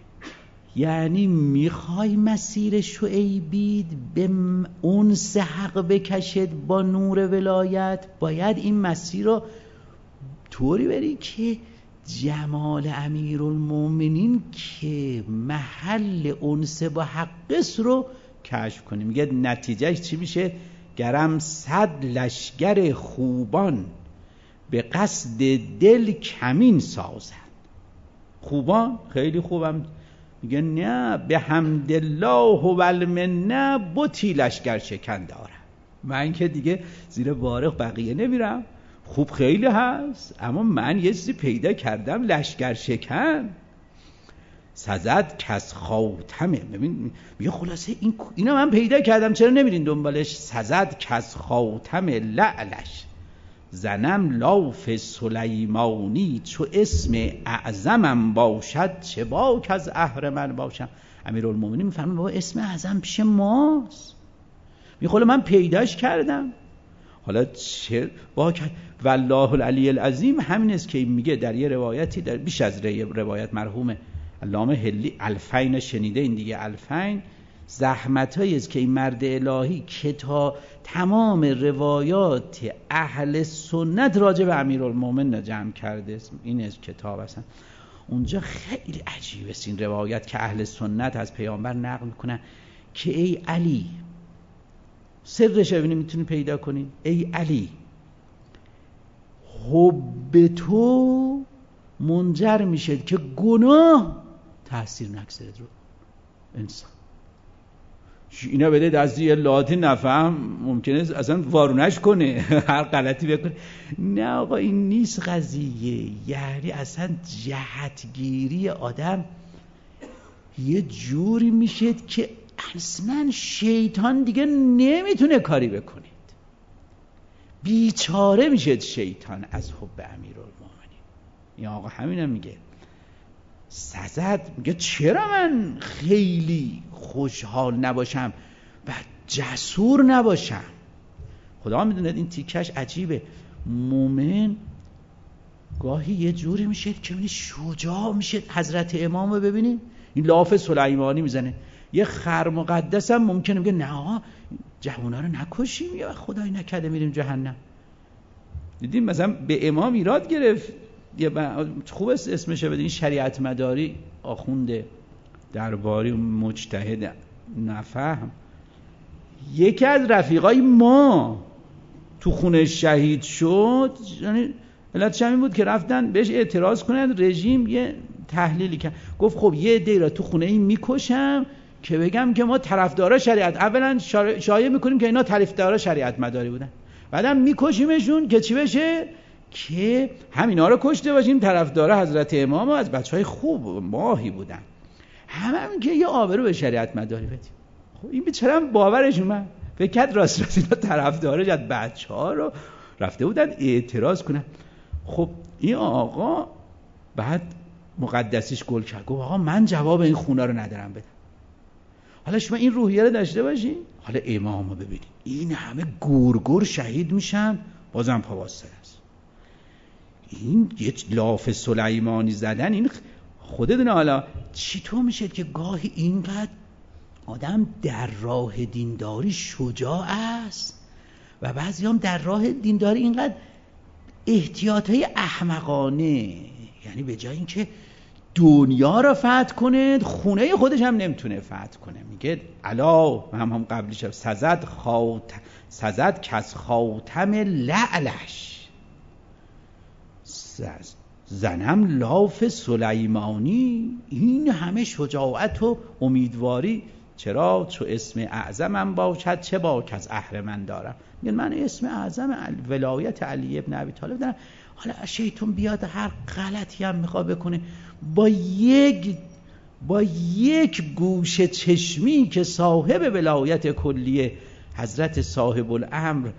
S1: یعنی میخوای مسیر شعیبید به انس حق بکشد با نور ولایت، باید این مسیر رو طوری بری که جمال امیرالمومنین که محل انس با حقس رو کشف کنی. میگه نتیجهش چی میشه؟ گرم صد لشگر خوبان به قصد دل کمین سازن. خوبان خیلی خوبم، میگه نه به حمد الله و المنه بتی لشکر شکن دارم. من که دیگه زیر بار بقیه نمیرم، خوب خیلی هست، اما من یه چیزی پیدا کردم لشکر شکن. سزد کس خاتمه. ببین میگه خلاصه این اینا من پیدا کردم، چرا نمیرین دنبالش؟ سزد کس خاتم لعلش زنم لاف سلیمانی چو اسم اعظمم باشد چه باک از اهرمن باشم. امیرالمومنین میفهمه بابا اسم اعظم پیش ماست، میخوله من پیداش کردم، حالا چه باک. والله العلی العظیم همین است که میگه در یه روایتی، در بیش از روایت مرحوم علامه هلی الفین شنیده این دیگه، الفین زحمتایی است که این مرد الهی که تا تمام روایات اهل سنت راجع به امیرالمومنین جمع کرده. این از کتاب اصلا اونجا خیلی عجیبه این روایت که اهل سنت از پیامبر نقل میکنن که ای علی، سرش ببینید میتونی پیدا کنید، ای علی حب تو منجر میشه که گناه تأثیر نگذاره رو انسان. اینا بده دست یه لاتین نفهم ممکنه اصلا وارونش کنه هر غلطی بکنه. نه آقا این نیست قضیه. یعنی اصلا جهتگیری آدم یه جوری میشه که اصلا شیطان دیگه نمیتونه کاری بکنید، بیچاره میشه شیطان از حب امیرالمومنین. این آقا همینم میگه سزد، میگه چرا من خیلی خوشحال نباشم و جسور نباشم. خدا میدونه این تیکش عجیبه. مومن گاهی یه جوری میشه که ببینید شجاع میشه. حضرت امام رو ببینید این لاف سلیمانی میزنه، یه خر مقدس هم ممکنه میگه نه جوونا رو نکشیم یا خدای نکرده میریم جهنم. دیدیم مثلا به امام ایراد گرفت، یه خوب اسمشه بده، این شریعت مداری آخونده درباری مجتهد نفهم، یکی از رفیقای ما تو خونه شهید شد. یعنی علتش همین بود که رفتن بهش اعتراض کنن، رژیم یه تحلیلی کرد، گفت خب یه عده را تو خونه این میکشم که بگم که ما طرفدارا شریعت، اولا شایعه میکنیم که اینا طرفدارا شریعت مداری بودن، بعدم میکشیمشون که چی بشه؟ که همینا رو کشته باشیم طرفدارا حضرت امام و از بچهای خوب ماهی بودن، همه هم که یه آبرو به شریعت مداری بدیم. خب این بیچاره باورش اومد، فکر کرد راست راست اینا طرفدارا از بچه‌ها رو رفته بودن اعتراض کنن. خب این آقا بعد مقدسیش گل کرد، گفت آقا من جواب این خونه رو ندارم بدم. حالا شما این روحیه رو داشته باشین. حالا امامو ببینید این همه گورگور شهید میشن بازم پاواسته است. این یه لاف سلیمانی زدن، این خودتونه. حالا چطور میشه که گاهی اینقدر آدم در راه دینداری شجاع است و بعضی هم در راه دینداری اینقدر احتیاطهای احمقانه، یعنی به جای اینکه دنیا را فتح کنه خونه خودش هم نمیتونه فتح کنه. میگه الا هم هم قبلیش سزد خات سزد کس خاتم لعلش زنم لاف سلیمانی. این همه شجاعت و امیدواری چرا؟ چو اسم اعظمم باشد چه باک از اهرمن دارم. میگه من اسم اعظم ولایت علی ابن ابی طالب دارم. حالا شیطان بیاد هر غلطی هم میخواد بکنه، با یک با یک گوشه چشمی که صاحب ولایت کلیه حضرت صاحب الامر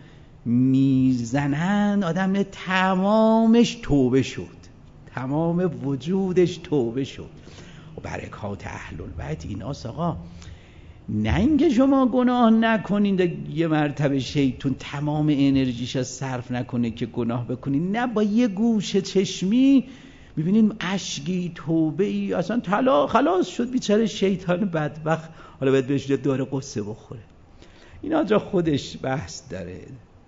S1: میزنن آدم تمامش توبه شد، تمام وجودش توبه شد. و برکات اهل البیت ایناست آقا. نه اینکه شما گناه نکنید یه مرتبه شیطان تمام انرژیش رو صرف نکنه که گناه بکنید، نه با یه گوشه چشمی میبینید اشکی توبه ای اصلا طلا خلاص شد بیچاره شیطان بدبخت. حالا باید بهش داره قصه بخوره. اینا جا خودش بحث داره.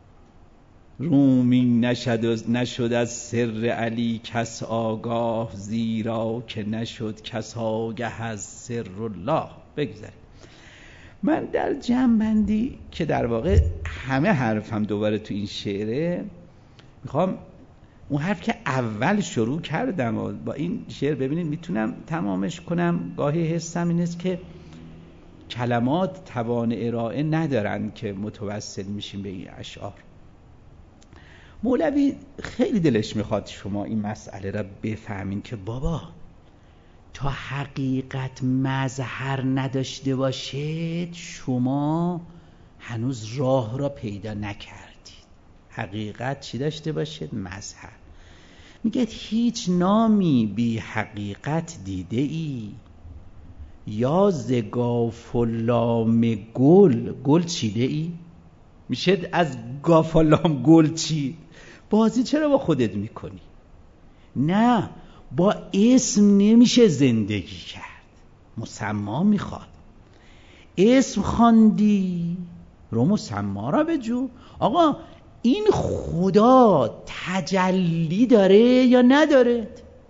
S1: رومی نشد نشد از سر علی کس آگاه، زیرا که نشد کس آگه از سر الله. بگذاریم من در جمع‌بندی که در واقع همه حرفم دوباره تو این شعره میخوام اون حرف که اول شروع کردم و با این شعر ببینید میتونم تمامش کنم. گاهی حسم این است که کلمات توان ارائه ندارن که متوسل میشیم به این اشعار. مولوی خیلی دلش میخواد شما این مسئله را بفهمین که بابا تا حقیقت مظهر نداشته باشید شما هنوز راه را پیدا نکردید. حقیقت چی داشته باشید؟ مظهر. میگه هیچ نامی بی حقیقت دیده ای، یا ز گافلام گل گل چیده ای؟ میشه از گافلام گل چید؟ بازی چرا با خودت میکنی؟ نه، با اسم نمیشه زندگی کرد، مسما میخواد. اسم خواندی رو مسما را بجو. آقا این خدا تجلی داره یا نداره؟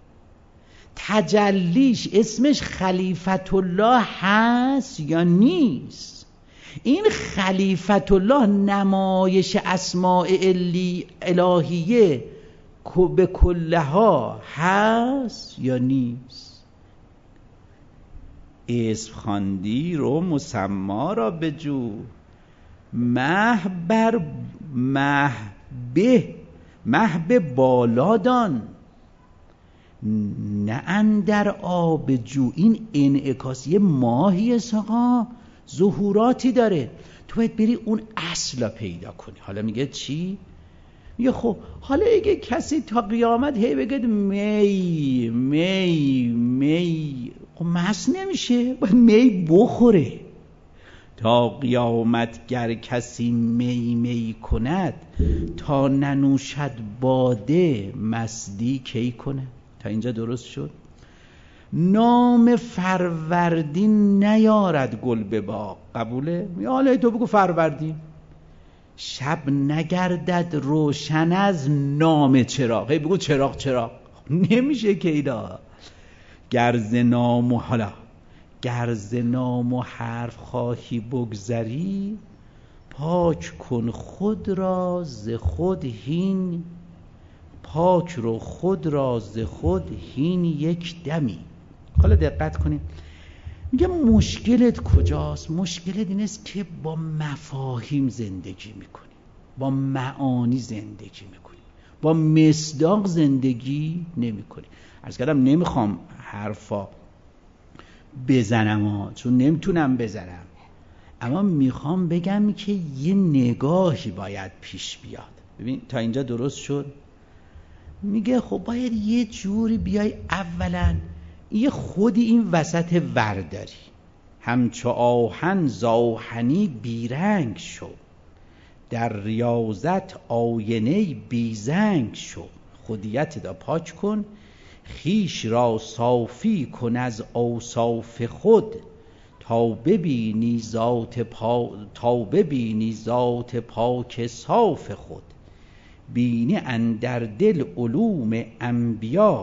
S1: تجلیش اسمش خلیفت الله هست یا نیست؟ این خلیفت الله نمایش اسماء الهیه به کلها هست یا نیست؟ اسم خواندی رو مسما را بجو. مه بر مه به مه به بالادان، نه اندر آب جو. این انعکاسی ماهی ساقا ظهوراتی داره، تو باید بری اون اصلا پیدا کنی. حالا میگه چی؟ میگه خب حالا اگه کسی تا قیامت هی بگه می می می، خب مست نمیشه، باید می بخوره. تا قیامت گر کسی می می کند، تا ننوشد باده مستی کی کند. تا اینجا درست شد؟ نام فروردین نیارد گل به باغ، قبوله؟ حالا تو بگو فروردین. شب نگردد روشن از نام چراغ، هی بگو چراغ چراغ، نمیشه که اینا. گرز نام و حالا گرز نام و حرف خواهی بگذری، پاک کن خود را ز خود هین، پاک رو خود را ز خود هین یک دمی. حالا دقت کنید، میگه مشکلت کجاست؟ مشکلت این است که با مفاهیم زندگی میکنی، با معانی زندگی میکنی، با مصداق زندگی نمیکنی. عرض کردم نمیخوام حرفا بزنم ها، چون نمیتونم بزنم، اما میخوام بگم که یه نگاهی باید پیش بیاد. ببین تا اینجا درست شد؟ میگه خب باید یه جوری بیای اولا یه خودی این وسط ورداری، همچو آهن زاهنی بیرنگ شو، در ریاضت آینه بیزنگ شو. خودیت دا پاک کن، خیش را صافی کن از اوصاف خود، تا ببینی ذات پا... تا ببینی ذات پاک صاف خود. بینی اندر دل علوم انبیا،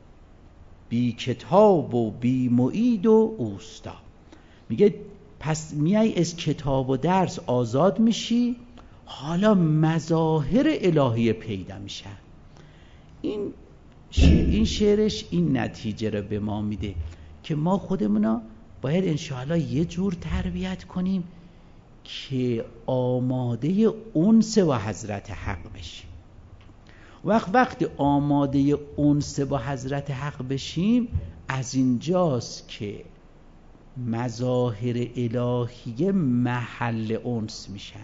S1: بی کتاب و بی معید و اوستا. میگه پس میای از کتاب و درس آزاد میشی، حالا مظاهر الهی پیدا میشن. این شعر این شعرش این نتیجه رو به ما میده که ما خودمونا باید انشاءالله یه جور تربیت کنیم که آماده انس با حضرت حق بشیم. وقت وقتی آماده انس با حضرت حق بشیم، از اینجاست که مظاهر الهیه محل انس میشن.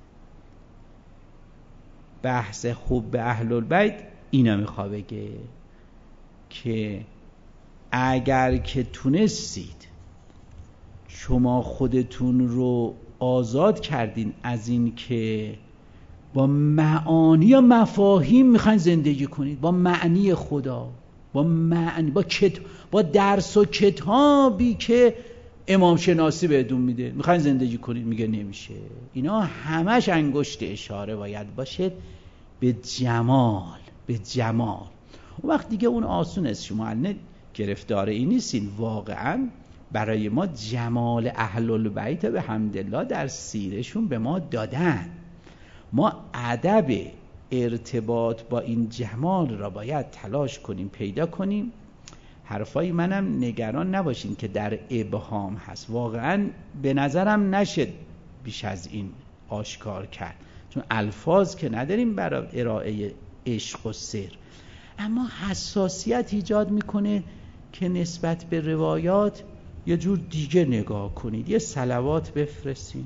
S1: بحث خوب به اهل البیت اینا میخواه بگه که اگر که تونستید شما خودتون رو آزاد کردین از این که با معانی یا مفاهیم میخواین زندگی کنید، با معنی خدا، با معنی با کت... با درس و کتابی که امام شناسی بهتون میده میخواین زندگی کنید، میگه نمیشه. اینا همش انگشت اشاره باید باشه به جمال، به جمال. اون وقت دیگه اون آسون است. شما الان گرفتار این نیستین. واقعا برای ما جمال اهل البیت به حمدالله در سیرشون به ما دادن. ما ادب ارتباط با این جمال را باید تلاش کنیم پیدا کنیم. حرفای منم نگران نباشین که در ابهام هست، واقعا به نظرم نشه بیش از این آشکار کرد، چون الفاظ که نداریم برای ارائه عشق و سر، اما حساسیت ایجاد میکنه که نسبت به روایات یه جور دیگه نگاه کنید. یه صلوات بفرستین.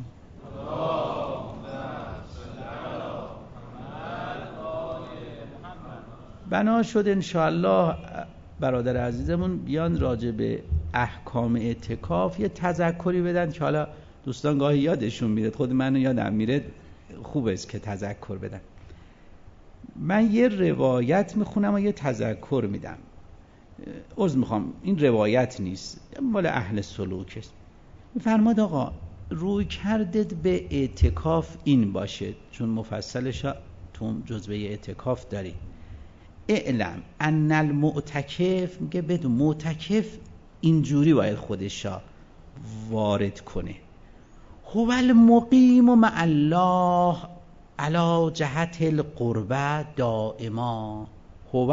S1: بنا شد انشاءالله برادر عزیزمون بیان راجع به احکام اعتکاف یه تذکری بدن که حالا دوستان گاهی یادشون میره، خود من یادم میره، خوب است که تذکر بدن. من یه روایت میخونم و یه تذکر میدم. عرض میخوام این روایت نیست، مال اهل سلوک است. فرماد آقا روی کردت به اعتکاف این باشه، چون مفصلش تو جزوه اعتکاف داری. اعلم ان المعتکف، میگه بدون معتکف اینجوری باید خودشا وارد کنه. هو المقیم مع الله علی جهت القربه دائما. هو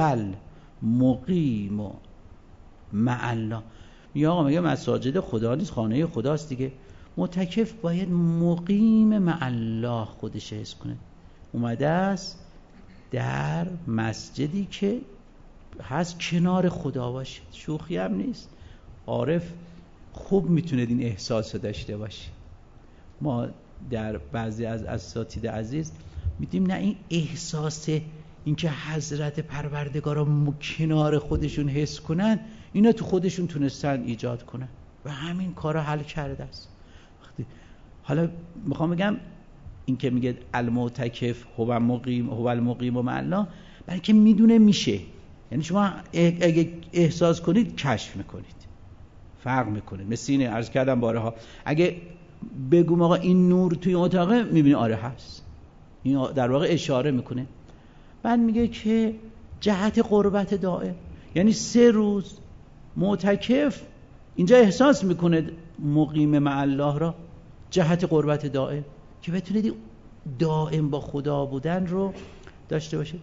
S1: المقیم مع الله. میگه آقا میگه مساجد خدا نیست، خانه خداست دیگه. معتکف باید مقیم مع الله خودش حس کنه، اومده است در مسجدی که هست کنار خدا باشه. شوخی هم نیست، عارف خوب میتونه این احساس رو داشته باشه. ما در بعضی از اساتید عزیز میدیم نه این احساس این که حضرت پروردگار رو کنار خودشون حس کنن، اینا تو خودشون تونستن ایجاد کنن و همین کار رو حل کرده است. حالا میخوام بگم این که میگه المعتکف هو مقیم هو المقیم مع الله، برای که میدونه میشه، یعنی شما اگه احساس کنید کشف میکنید، فرق میکنید. مثل اینه عرض کردم بارها، اگه بگم آقا این نور توی اتاقه، میبینی آره هست، این در واقع اشاره میکنه. بعد میگه که جهت قربت دائم، یعنی سه روز معتکف اینجا احساس میکنه مقیم مع الله را، جهت قربت دائم، که بتونید دائم با خدا بودن رو داشته باشه.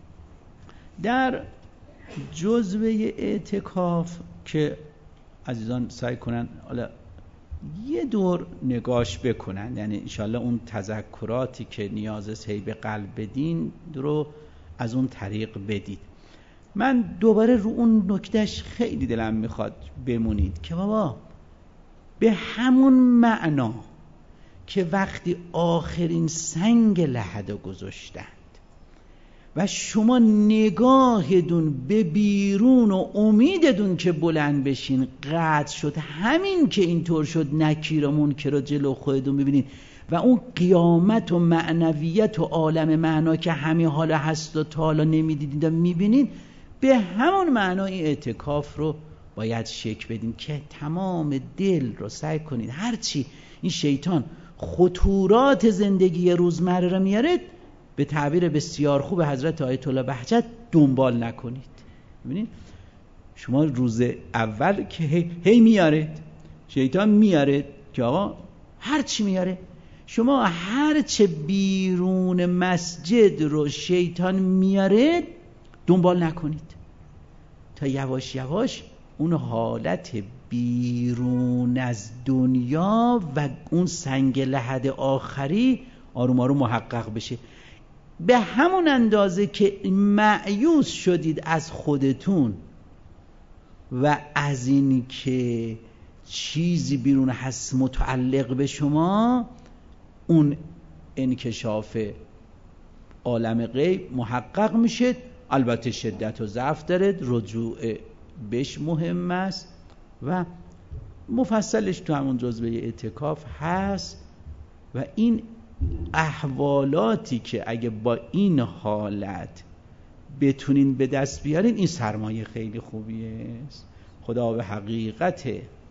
S1: در جزوه اعتکاف که عزیزان سعی کنن حالا یه دور نگاش بکنن، یعنی انشالله اون تذکراتی که نیاز است به قلب بدین رو از اون طریق بدید. من دوباره رو اون نکتهش خیلی دلم میخواد بمونید که بابا به همون معنا که وقتی آخرین سنگ لحد گذاشتند و شما نگاهتون به بیرون و امیدتون که بلند بشین قطع شد، همین که اینطور شد نکیر و منکر رو جلو خودتون ببینید و اون قیامت و معنویت و عالم معنا که همین حالا هست و تا حالا نمیدیدید و میبینید، به همون معنا این اعتکاف رو باید شک بدین که تمام دل رو سعی کنید هرچی این شیطان خطورات زندگی روزمره رو میاره، به تعبیر بسیار خوب حضرت آیت الله بهجت دنبال نکنید. ببینید شما روز اول که هی, هی میاره شیطان میاره که آقا هر چی میاره، شما هر چه بیرون مسجد رو شیطان میاره دنبال نکنید تا یواش یواش اون حالت بیرون از دنیا و اون سنگ لحد آخری آروم آروم محقق بشه. به همون اندازه که مایوس شدید از خودتون و از این که چیزی بیرون هست متعلق به شما، اون انکشاف عالم غیب محقق میشه. البته شدت و ضعف داره، رجوع بهش مهم است و مفصلش تو همون جزوه اعتکاف هست. و این احوالاتی که اگه با این حالت بتونین به دست بیارین، این سرمایه خیلی خوبیه. خدا به حقیقت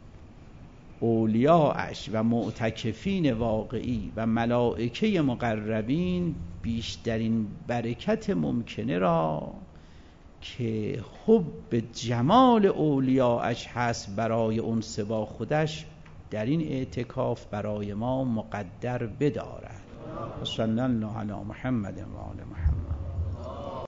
S1: اولیاءش و معتکفین واقعی و ملائکه مقربین بیشترین برکت ممکنه را که حب جمال اولیاءش هست برای انس با خودش، در این اعتکاف برای ما مقدر بدارد. صلی الله علی محمد و آل محمد.